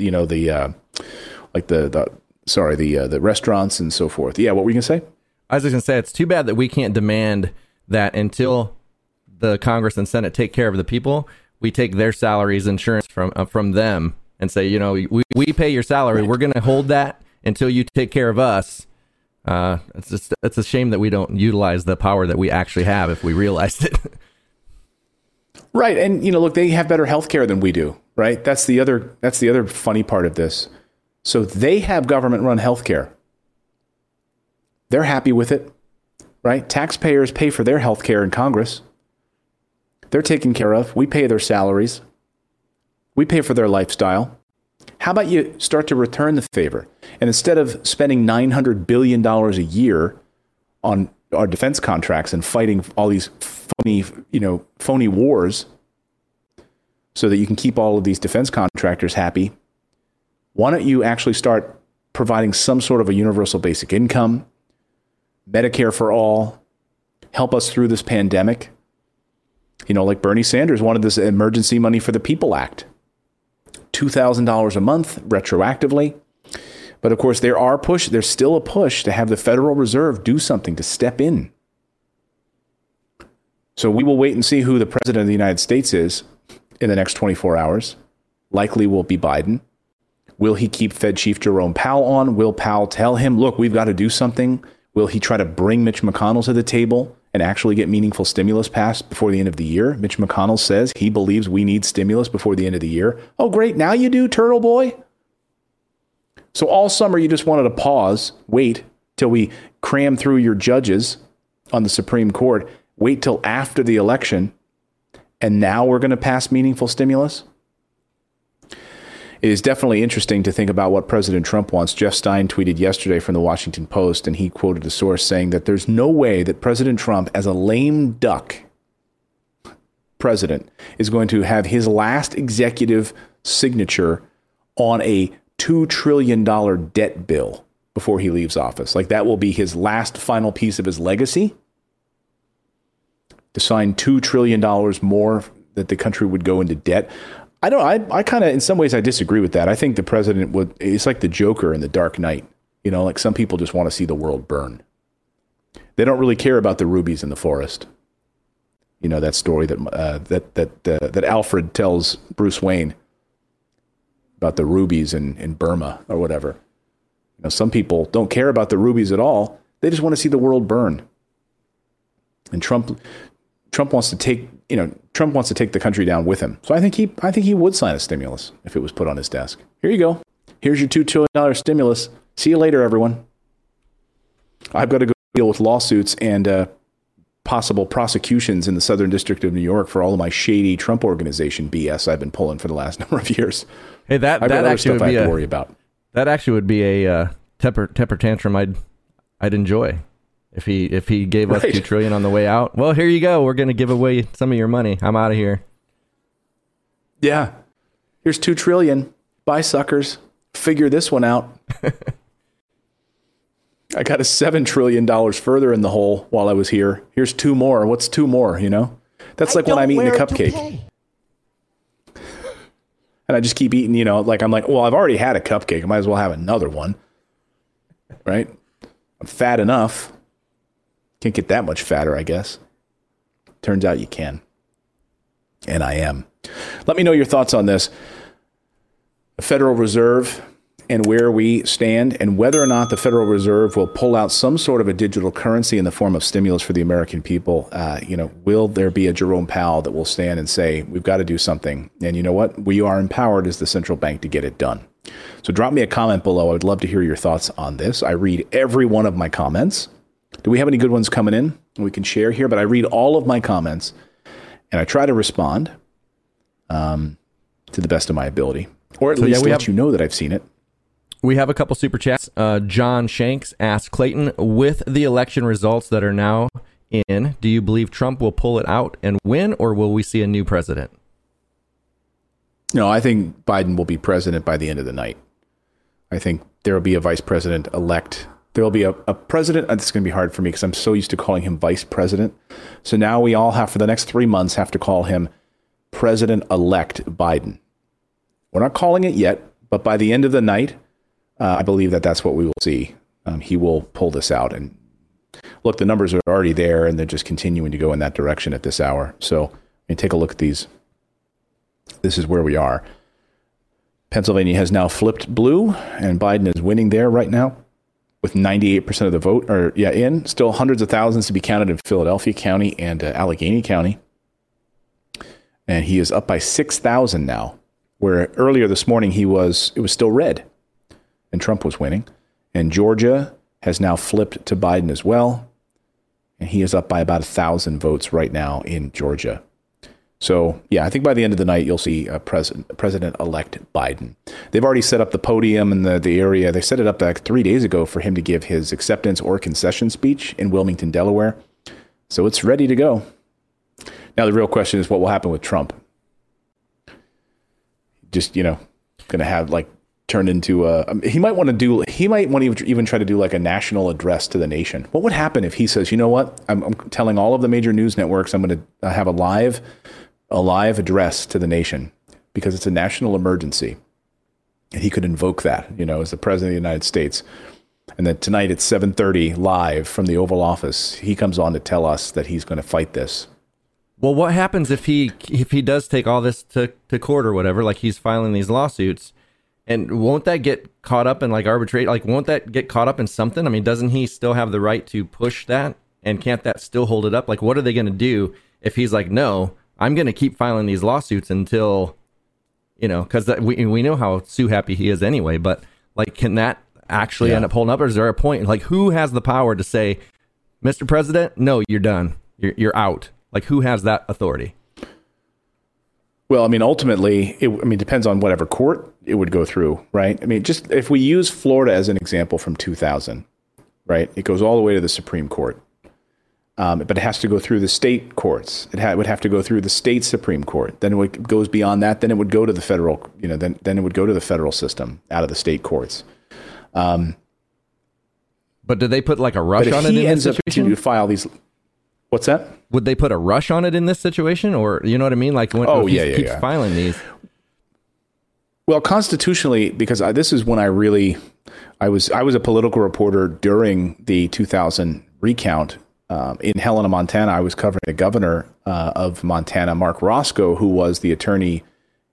restaurants and so forth. Yeah, what were you going to say? I was just going to say, it's too bad that we can't demand that until the Congress and Senate take care of the people, we take their salaries, insurance from them, and say, you know, we pay your salary. We're going to hold that until you take care of us. It's a shame that we don't utilize the power that we actually have if we realized it. Right. And, you know, look, they have better health care than we do. Right. That's the other funny part of this. So they have government run health care. They're happy with it. Right. Taxpayers pay for their health care in Congress. They're taken care of. We pay their salaries. We pay for their lifestyle. How about you start to return the favor? And instead of spending $900 billion a year on our defense contracts and fighting all these phony wars so that you can keep all of these defense contractors happy, why don't you actually start providing some sort of a universal basic income, Medicare for all, help us through this pandemic? You know, like Bernie Sanders wanted this Emergency Money for the People Act. $2,000 a month retroactively. But of course, there's still a push to have the Federal Reserve do something, to step in. So we will wait and see who the president of the United States is in the next 24 hours. Likely will be Biden. Will he keep Fed Chief Jerome Powell on? Will Powell tell him, look, we've got to do something? Will he try to bring Mitch McConnell to the table and actually get meaningful stimulus passed before the end of the year? Mitch McConnell says he believes we need stimulus before the end of the year. Oh, great. Now you do, Turtle Boy? So all summer you just wanted to pause, wait till we cram through your judges on the Supreme Court, wait till after the election, and now we're going to pass meaningful stimulus? It is definitely interesting to think about what President Trump wants. Jeff Stein tweeted yesterday from the Washington Post, and he quoted a source saying that there's no way that President Trump, as a lame duck president, is going to have his last executive signature on a $2 trillion debt bill before he leaves office. Like, that will be his last final piece of his legacy, to sign $2 trillion more that the country would go into debt. I kind of, in some ways, I disagree with that. I think the president it's like the Joker in The Dark Knight. You know, like, some people just want to see the world burn. They don't really care about the rubies in the forest. You know, that story that Alfred tells Bruce Wayne about the rubies in Burma or whatever. You know, some people don't care about the rubies at all. They just want to see the world burn. And Trump wants to take the country down with him. So I think he would sign a stimulus if it was put on his desk. Here you go. Here's your $2 trillion stimulus. See you later, everyone. I've got to go deal with lawsuits and possible prosecutions in the Southern District of New York for all of my shady Trump Organization BS I've been pulling for the last number of years. Hey, that actually would be to worry about. That actually would be a temper tantrum I'd enjoy. If he gave us $2 trillion on the way out. Well, here you go. We're going to give away some of your money. I'm out of here. Yeah. Here's $2 trillion. Bye, suckers. Figure this one out. I got a $7 trillion further in the hole while I was here. Here's 2 more. What's 2 more, you know? That's like when I'm eating a cupcake. And I just keep eating, you know, like, I'm like, well, I've already had a cupcake. I might as well have another one. Right? I'm fat enough. Can't get that much fatter, I guess. Turns out you can. And I am. Let me know your thoughts on this. The Federal Reserve and where we stand, and whether or not the Federal Reserve will pull out some sort of a digital currency in the form of stimulus for the American people. Will there be a Jerome Powell that will stand and say, we've got to do something? And you know what? We are empowered as the central bank to get it done. So drop me a comment below. I would love to hear your thoughts on this. I read every one of my comments. Do we have any good ones coming in we can share here? But I read all of my comments, and I try to respond to the best of my ability, or at least let you know that I've seen it. We have a couple super chats. John Shanks asked, Clayton, with the election results that are now in, do you believe Trump will pull it out and win, or will we see a new president? No, I think Biden will be president by the end of the night. I think there will be a vice president-elect There will be a president. It's going to be hard for me because I'm so used to calling him vice president. So now we all have, for the next 3 months, have to call him President-elect Biden. We're not calling it yet, but by the end of the night, I believe that that's what we will see. He will pull this out. And look, the numbers are already there, and they're just continuing to go in that direction at this hour. So take a look at these. This is where we are. Pennsylvania has now flipped blue, and Biden is winning there right now with 98% of the vote in. Still hundreds of thousands to be counted in Philadelphia County and Allegheny County. And he is up by 6,000 now, where earlier this morning it was still red and Trump was winning. And Georgia has now flipped to Biden as well. And he is up by about 1,000 votes right now in Georgia. So, I think by the end of the night, you'll see President-elect Biden. They've already set up the podium in the area. They set it up like 3 days ago for him to give his acceptance or concession speech in Wilmington, Delaware. So it's ready to go. Now, the real question is what will happen with Trump? Just, going to have turned into he might want to even try to do like a national address to the nation. What would happen if he says, you know what? I'm telling all of the major news networks I'm going to have a live address to the nation because it's a national emergency. And he could invoke that, as the president of the United States. And then tonight at 7:30 live from the Oval Office, he comes on to tell us that he's going to fight this. Well, what happens if he does take all this to court or whatever, like he's filing these lawsuits, and won't that get caught up in arbitrate? Won't that get caught up in something? I mean, doesn't he still have the right to push that? And can't that still hold it up? What are they going to do if he's like, no, I'm going to keep filing these lawsuits until, because we know how sue happy he is anyway, but can that actually end up holding up? Or is there a point, who has the power to say, Mr. President, no, you're done. You're out. Who has that authority? Well, ultimately, it depends on whatever court it would go through, right? Just if we use Florida as an example from 2000, right? It goes all the way to the Supreme Court. But it has to go through the state courts. It would have to go through the state Supreme Court. Then it goes beyond that. Then it would go to the federal, then it would go to the federal system out of the state courts. But did they put a rush on it in this situation? To file these... What's that? Would they put a rush on it in this situation? Or, you know what I mean? When he keeps filing these. Well, constitutionally, because this is when I was a political reporter during the 2000 recount in Helena, Montana. I was covering the governor of Montana, Mark Roscoe, who was the attorney.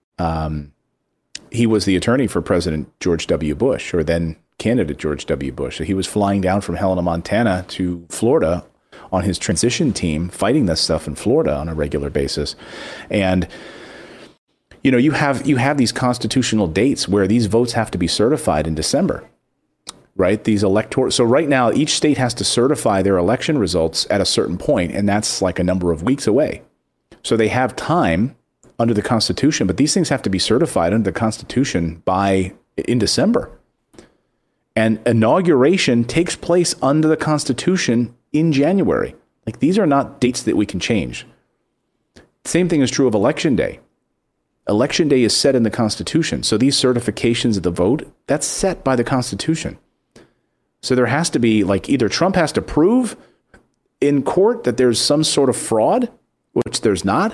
He was the attorney for President George W. Bush, or then candidate George W. Bush. So he was flying down from Helena, Montana to Florida on his transition team, fighting this stuff in Florida on a regular basis. And, you have these constitutional dates where these votes have to be certified in December, right? These electoral. So right now, each state has to certify their election results at a certain point, and that's a number of weeks away. So they have time under the Constitution, but these things have to be certified under the Constitution in December. And inauguration takes place under the Constitution in January. These are not dates that we can change. Same thing is true of Election Day. Election Day is set in the Constitution. So these certifications of the vote, that's set by the Constitution. So there has to be either Trump has to prove in court that there's some sort of fraud, which there's not,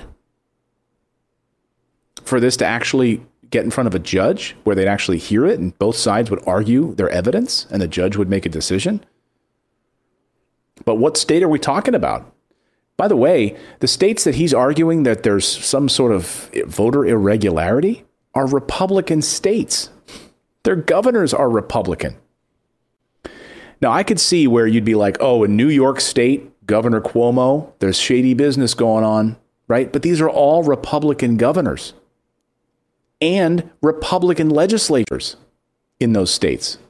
for this to actually get in front of a judge where they'd actually hear it and both sides would argue their evidence and the judge would make a decision. But what state are we talking about? By the way, the states that he's arguing that there's some sort of voter irregularity are Republican states. Their governors are Republican. Now, I could see where you'd be like, oh, in New York State, Governor Cuomo, there's shady business going on, right? But these are all Republican governors and Republican legislators in those states,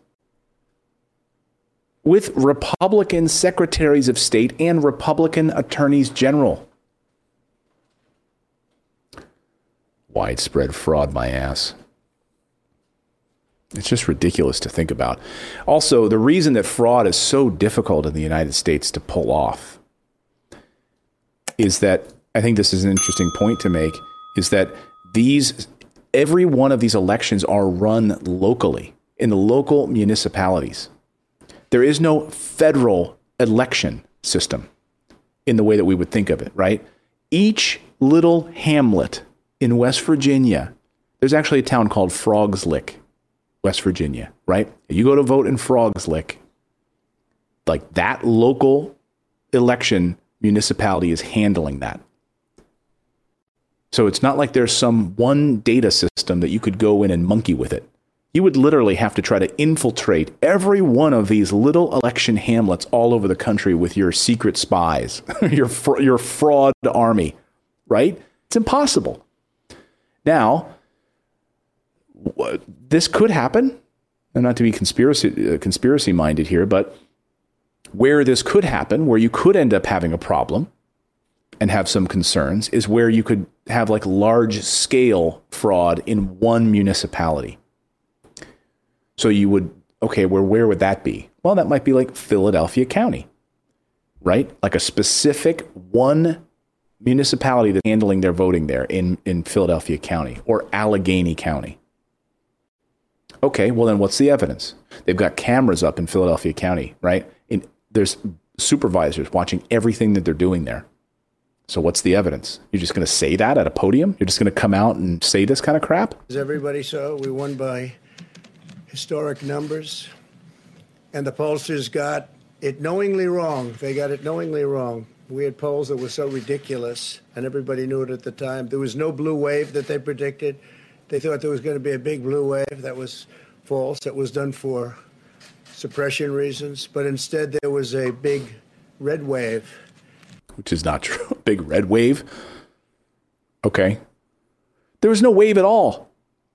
with Republican secretaries of state and Republican attorneys general. Widespread fraud, my ass. It's just ridiculous to think about. Also, the reason that fraud is so difficult in the United States to pull off is that, I think this is an interesting point to make, is that every one of these elections are run locally in the local municipalities. There is no federal election system in the way that we would think of it, right? Each little hamlet in West Virginia, there's actually a town called Frogs Lick, West Virginia, right? You go to vote in Frogs Lick, like that local election municipality is handling that. So it's not like there's some one data system that you could go in and monkey with it. You would literally have to try to infiltrate every one of these little election hamlets all over the country with your secret spies, your fraud army, right? It's impossible. Now, this could happen, and not to be conspiracy minded here, but where this could happen, where you could end up having a problem and have some concerns, is where you could have like large scale fraud in one municipality. So you would, okay, where would that be? Well, that might be like Philadelphia County, right? Like a specific one municipality that's handling their voting there in Philadelphia County or Allegheny County. Okay, well then what's the evidence? They've got cameras up in Philadelphia County, right? There's supervisors watching everything that they're doing there. So what's the evidence? You're just going to say that at a podium? You're just going to come out and say this kind of crap? As everybody saw, we won by historic numbers, and the pollsters got it knowingly wrong. They got it knowingly wrong. We had polls that were so ridiculous, and everybody knew it at the time. There was no blue wave that they predicted. They thought there was going to be a big blue wave. That was false. That was done for suppression reasons. But instead, there was a big red wave. Which is not true. Big red wave. Okay. There was no wave at all.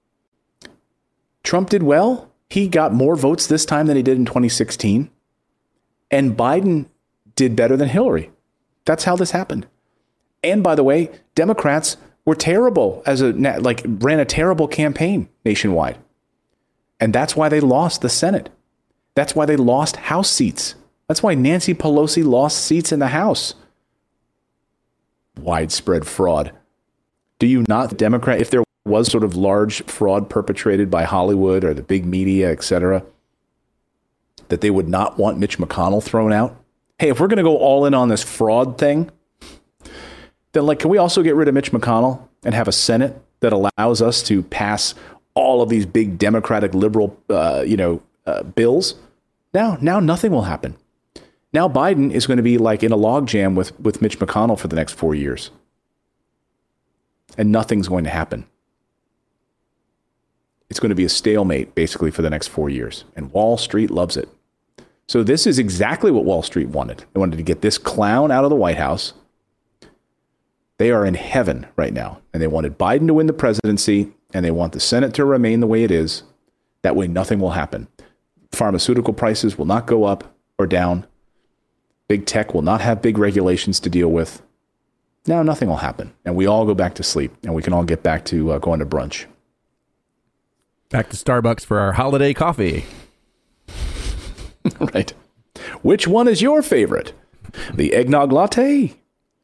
Trump did well. He got more votes this time than he did in 2016. And Biden did better than Hillary. That's how this happened. And by the way, Democrats were terrible ran a terrible campaign nationwide. And that's why they lost the Senate. That's why they lost House seats. That's why Nancy Pelosi lost seats in the House. Widespread fraud. Do you not, Democrat, if there was sort of large fraud perpetrated by Hollywood or the big media, etc., that they would not want Mitch McConnell thrown out? Hey, if we're going to go all in on this fraud thing, then can we also get rid of Mitch McConnell and have a Senate that allows us to pass all of these big Democratic liberal, bills? Now nothing will happen. Now Biden is going to be like in a logjam with Mitch McConnell for the next 4 years. And nothing's going to happen. It's going to be a stalemate basically for the next 4 years. And Wall Street loves it. So this is exactly what Wall Street wanted. They wanted to get this clown out of the White House. They are in heaven right now. And they wanted Biden to win the presidency. And they want the Senate to remain the way it is. That way nothing will happen. Pharmaceutical prices will not go up or down. Big tech will not have big regulations to deal with. Now nothing will happen. And we all go back to sleep. And we can all get back to going to brunch. Back to Starbucks for our holiday coffee. Right. Which one is your favorite? The eggnog latte?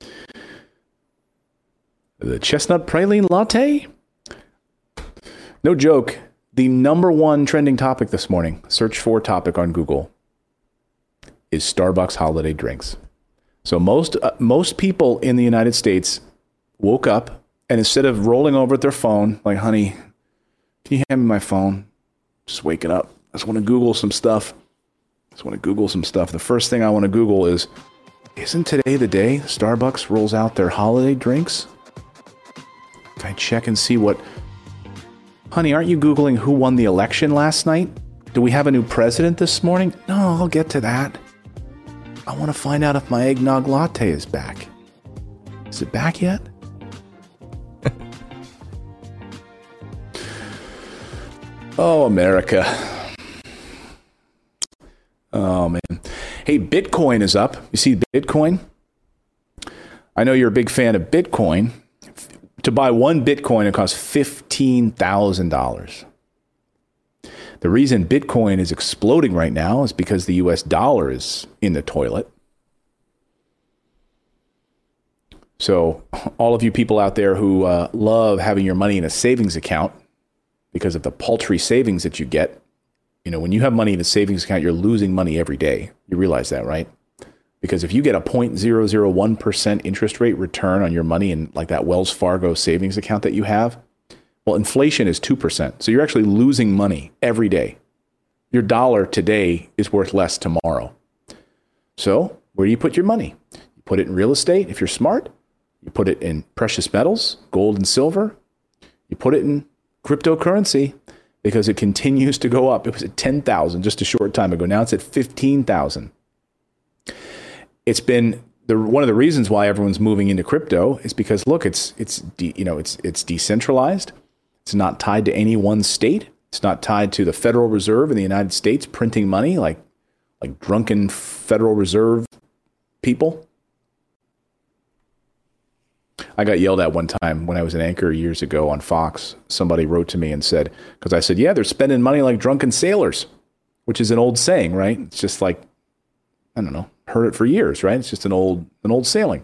The chestnut praline latte? No joke. The number one trending topic this morning, search for topic on Google, is Starbucks holiday drinks. So most people in the United States woke up and instead of rolling over at their phone, like, honey, can you hand me my phone? Just waking up. I just want to Google some stuff. The first thing I want to Google is, isn't today the day Starbucks rolls out their holiday drinks? Can I check and see what... Honey, aren't you Googling who won the election last night? Do we have a new president this morning? No, I'll get to that. I want to find out if my eggnog latte is back. Is it back yet? Oh, America. Oh, man. Hey, Bitcoin is up. You see Bitcoin? I know you're a big fan of Bitcoin. To buy one Bitcoin, it costs $15,000. The reason Bitcoin is exploding right now is because the US dollar is in the toilet. So all of you people out there who love having your money in a savings account because of the paltry savings that you get when you have money in a savings account, you're losing money every day. You realize that, right? Because if you get a 0.001% interest rate return on your money in like that Wells Fargo savings account that you have, well, inflation is 2%. So you're actually losing money every day. Your dollar today is worth less tomorrow. So where do you put your money? You put it in real estate if you're smart. You put it in precious metals, gold and silver. You put it in cryptocurrency because it continues to go up. It was at 10,000 just a short time ago. Now it's at 15,000. It's been one of the reasons why everyone's moving into crypto is because look, it's decentralized. It's not tied to any one state. It's not tied to the Federal Reserve in the United States printing money like drunken Federal Reserve people. I got yelled at one time when I was an anchor years ago on Fox. Somebody wrote to me and said, because I said, yeah, they're spending money like drunken sailors, which is an old saying, right? It's just like, I don't know, heard it for years, right? It's just an old saying.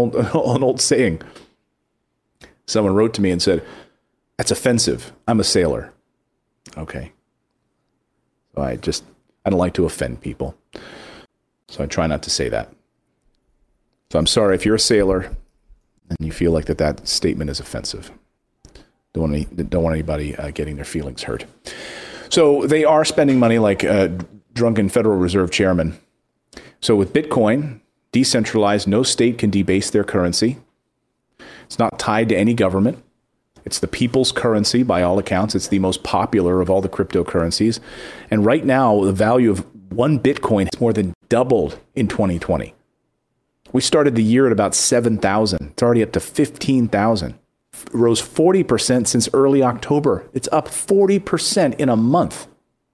Someone wrote to me and said, that's offensive. I'm a sailor. Okay. So I don't like to offend people. So I try not to say that. So I'm sorry if you're a sailor and you feel like that statement is offensive. Don't want anybody getting their feelings hurt. So they are spending money like a drunken Federal Reserve chairman. So with Bitcoin, decentralized, no state can debase their currency. It's not tied to any government. It's the people's currency by all accounts. It's the most popular of all the cryptocurrencies. And right now, the value of one Bitcoin has more than doubled in 2020. We started the year at about 7,000. It's already up to 15,000. It rose 40% since early October. It's up 40% in a month.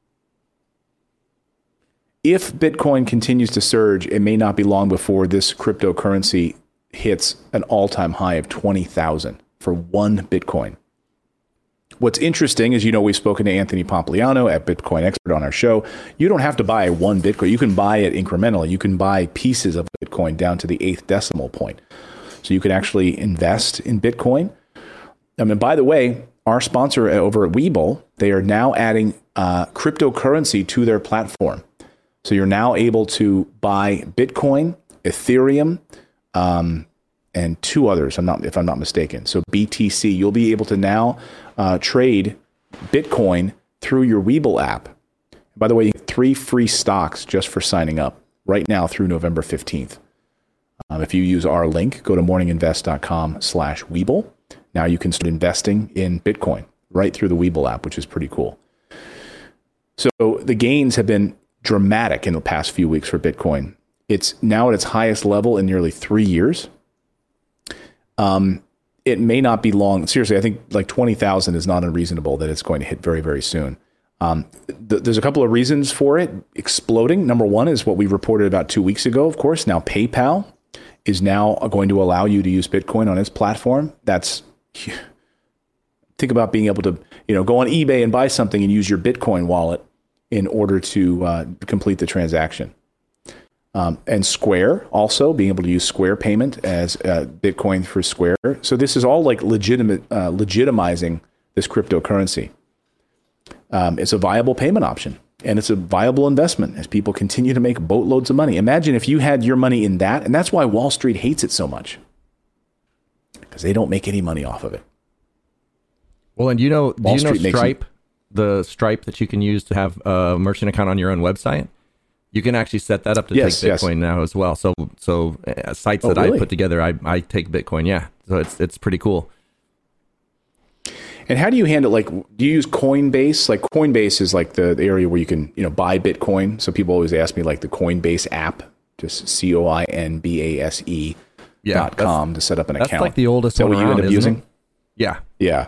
If Bitcoin continues to surge, it may not be long before this cryptocurrency hits an all-time high of 20,000 for one Bitcoin. What's interesting is, we've spoken to Anthony Pompliano at Bitcoin Expert on our show. You don't have to buy one Bitcoin. You can buy it incrementally. You can buy pieces of Bitcoin down to the 8th decimal point. So you can actually invest in Bitcoin. By the way, our sponsor over at Webull, they are now adding cryptocurrency to their platform. So you're now able to buy Bitcoin, Ethereum, and two others, if I'm not mistaken. So BTC, you'll be able to now trade Bitcoin through your Webull app. By the way, you get 3 free stocks just for signing up right now through November 15th. If you use our link, go to morninginvest.com/Webull. Now you can start investing in Bitcoin right through the Webull app, which is pretty cool. So the gains have been dramatic in the past few weeks for Bitcoin. It's now at its highest level in nearly 3 years. It may not be long. Seriously, I think like 20,000 is not unreasonable that it's going to hit very, very soon. There's a couple of reasons for it exploding. Number one is what we reported about 2 weeks ago, of course. Now PayPal is now going to allow you to use Bitcoin on its platform. Think about being able to, go on eBay and buy something and use your Bitcoin wallet in order to complete the transaction. And Square also being able to use Square payment as Bitcoin for Square. So this is all like legitimizing this cryptocurrency. It's a viable payment option and it's a viable investment as people continue to make boatloads of money. Imagine if you had your money in that, and that's why Wall Street hates it so much because they don't make any money off of it. Well, and do you know Stripe, the Stripe that you can use to have a merchant account on your own website? You can actually set that up to take Bitcoin now as well. So sites that really? I put together, I take Bitcoin. Yeah, so it's pretty cool. And how do you handle, do you use Coinbase? Like Coinbase is like the area where you can, buy Bitcoin. So people always ask me like the Coinbase app, just COINBASE.com to set up an account. That's like the oldest one around, you end up using? It? Yeah. Yeah.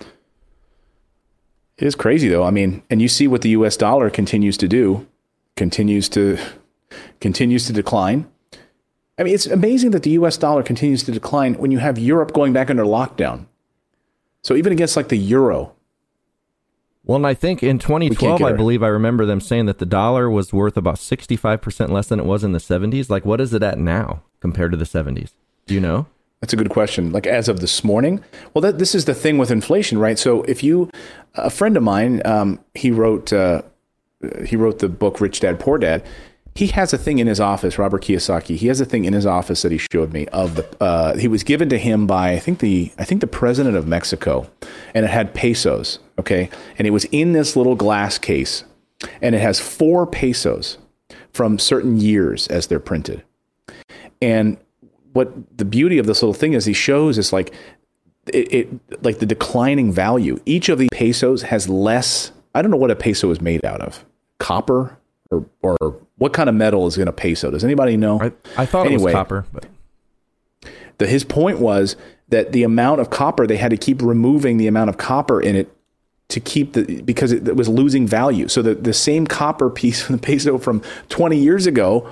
It is crazy though. And you see what the US dollar continues to do. Continues to decline. It's amazing that the U.S. dollar continues to decline when you have Europe going back under lockdown. So even against like the euro. Well, and I think in 2012, I believe I remember them saying that the dollar was worth about 65% less than it was in the 70s. Like, what is it at now compared to the 70s? Do you know? That's a good question. Like as of this morning? Well, this is the thing with inflation, right? So if a friend of mine, he wrote... he wrote the book Rich Dad Poor Dad. He has a thing in his office, Robert Kiyosaki. He has a thing in his office that he showed me of the. He was given to him by I think the president of Mexico, and it had pesos. Okay, and it was in this little glass case, and it has 4 pesos from certain years as they're printed. And what the beauty of this little thing is, he shows is like like the declining value. Each of the pesos has less. I don't know what a peso is made out of. Copper or what kind of metal is in a peso? Does anybody know? I thought it was copper. But his point was that the amount of copper, they had to keep removing the amount of copper in it to keep because it was losing value. So the same copper piece from the peso from 20 years ago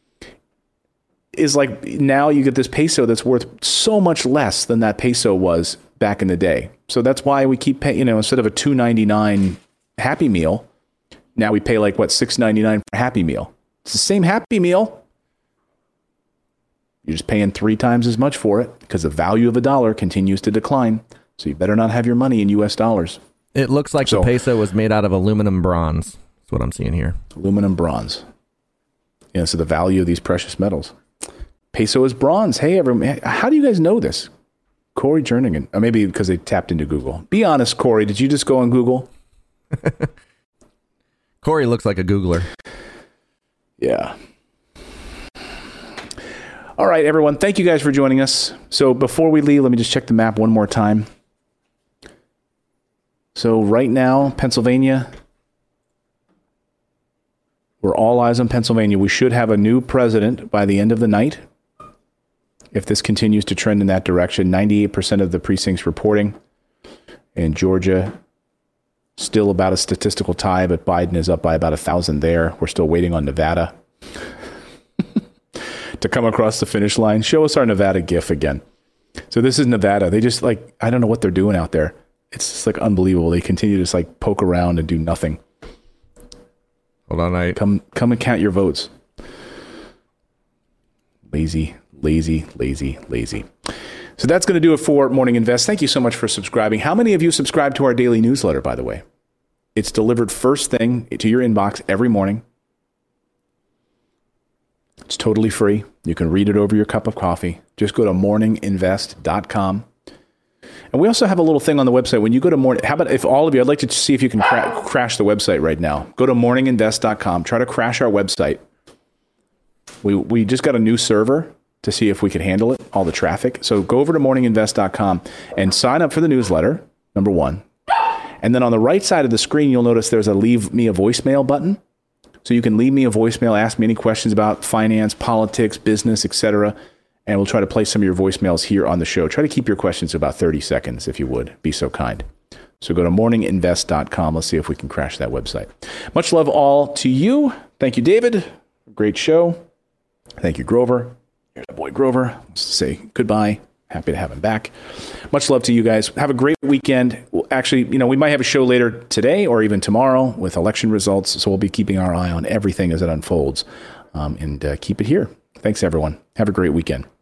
is like, now you get this peso that's worth so much less than that peso was back in the day. So that's why we keep paying, instead of a $2.99 Happy Meal, now we pay like $6.99 for Happy Meal. It's the same Happy Meal. You're just paying 3 times as much for it because the value of a dollar continues to decline. So you better not have your money in US dollars. It looks like the peso was made out of aluminum bronze. That's what I'm seeing here. Aluminum bronze. Yeah, so the value of these precious metals. Peso is bronze. Hey, everyone. How do you guys know this? Corey Jernigan. Or maybe because they tapped into Google. Be honest, Corey. Did you just go on Google? Corey looks like a Googler. Yeah. All right, everyone. Thank you guys for joining us. So before we leave, let me just check the map one more time. So right now, Pennsylvania, we're all eyes on Pennsylvania. We should have a new president by the end of the night. If this continues to trend in that direction, 98% of the precincts reporting. In Georgia, still about a statistical tie, but Biden is up by about 1,000 there. We're still waiting on Nevada to come across the finish line. Show us our Nevada GIF again. So this is Nevada. They just I don't know what they're doing out there. It's just unbelievable. They continue to just poke around and do nothing. Hold on, come and count your votes. Lazy. So that's going to do it for Morning Invest. Thank you so much for subscribing. How many of you subscribe to our daily newsletter, by the way? It's delivered first thing to your inbox every morning. It's totally free. You can read it over your cup of coffee. Just go to morninginvest.com. And we also have a little thing on the website. When you go to how about if all of you, I'd like to see if you can crash the website right now. Go to morninginvest.com. Try to crash our website. We just got a new server to see if we could handle it, all the traffic. So go over to morninginvest.com and sign up for the newsletter, number 1. And then on the right side of the screen, you'll notice there's a leave me a voicemail button. So you can leave me a voicemail, ask me any questions about finance, politics, business, etc. And we'll try to play some of your voicemails here on the show. Try to keep your questions to about 30 seconds, if you would. Be so kind. So go to morninginvest.com. Let's see if we can crash that website. Much love all to you. Thank you, David. Great show. Thank you, Grover. Here's my boy Grover. Let's say goodbye. Happy to have him back. Much love to you guys. Have a great weekend. Actually, we might have a show later today or even tomorrow with election results. So we'll be keeping our eye on everything as it unfolds and keep it here. Thanks, everyone. Have a great weekend.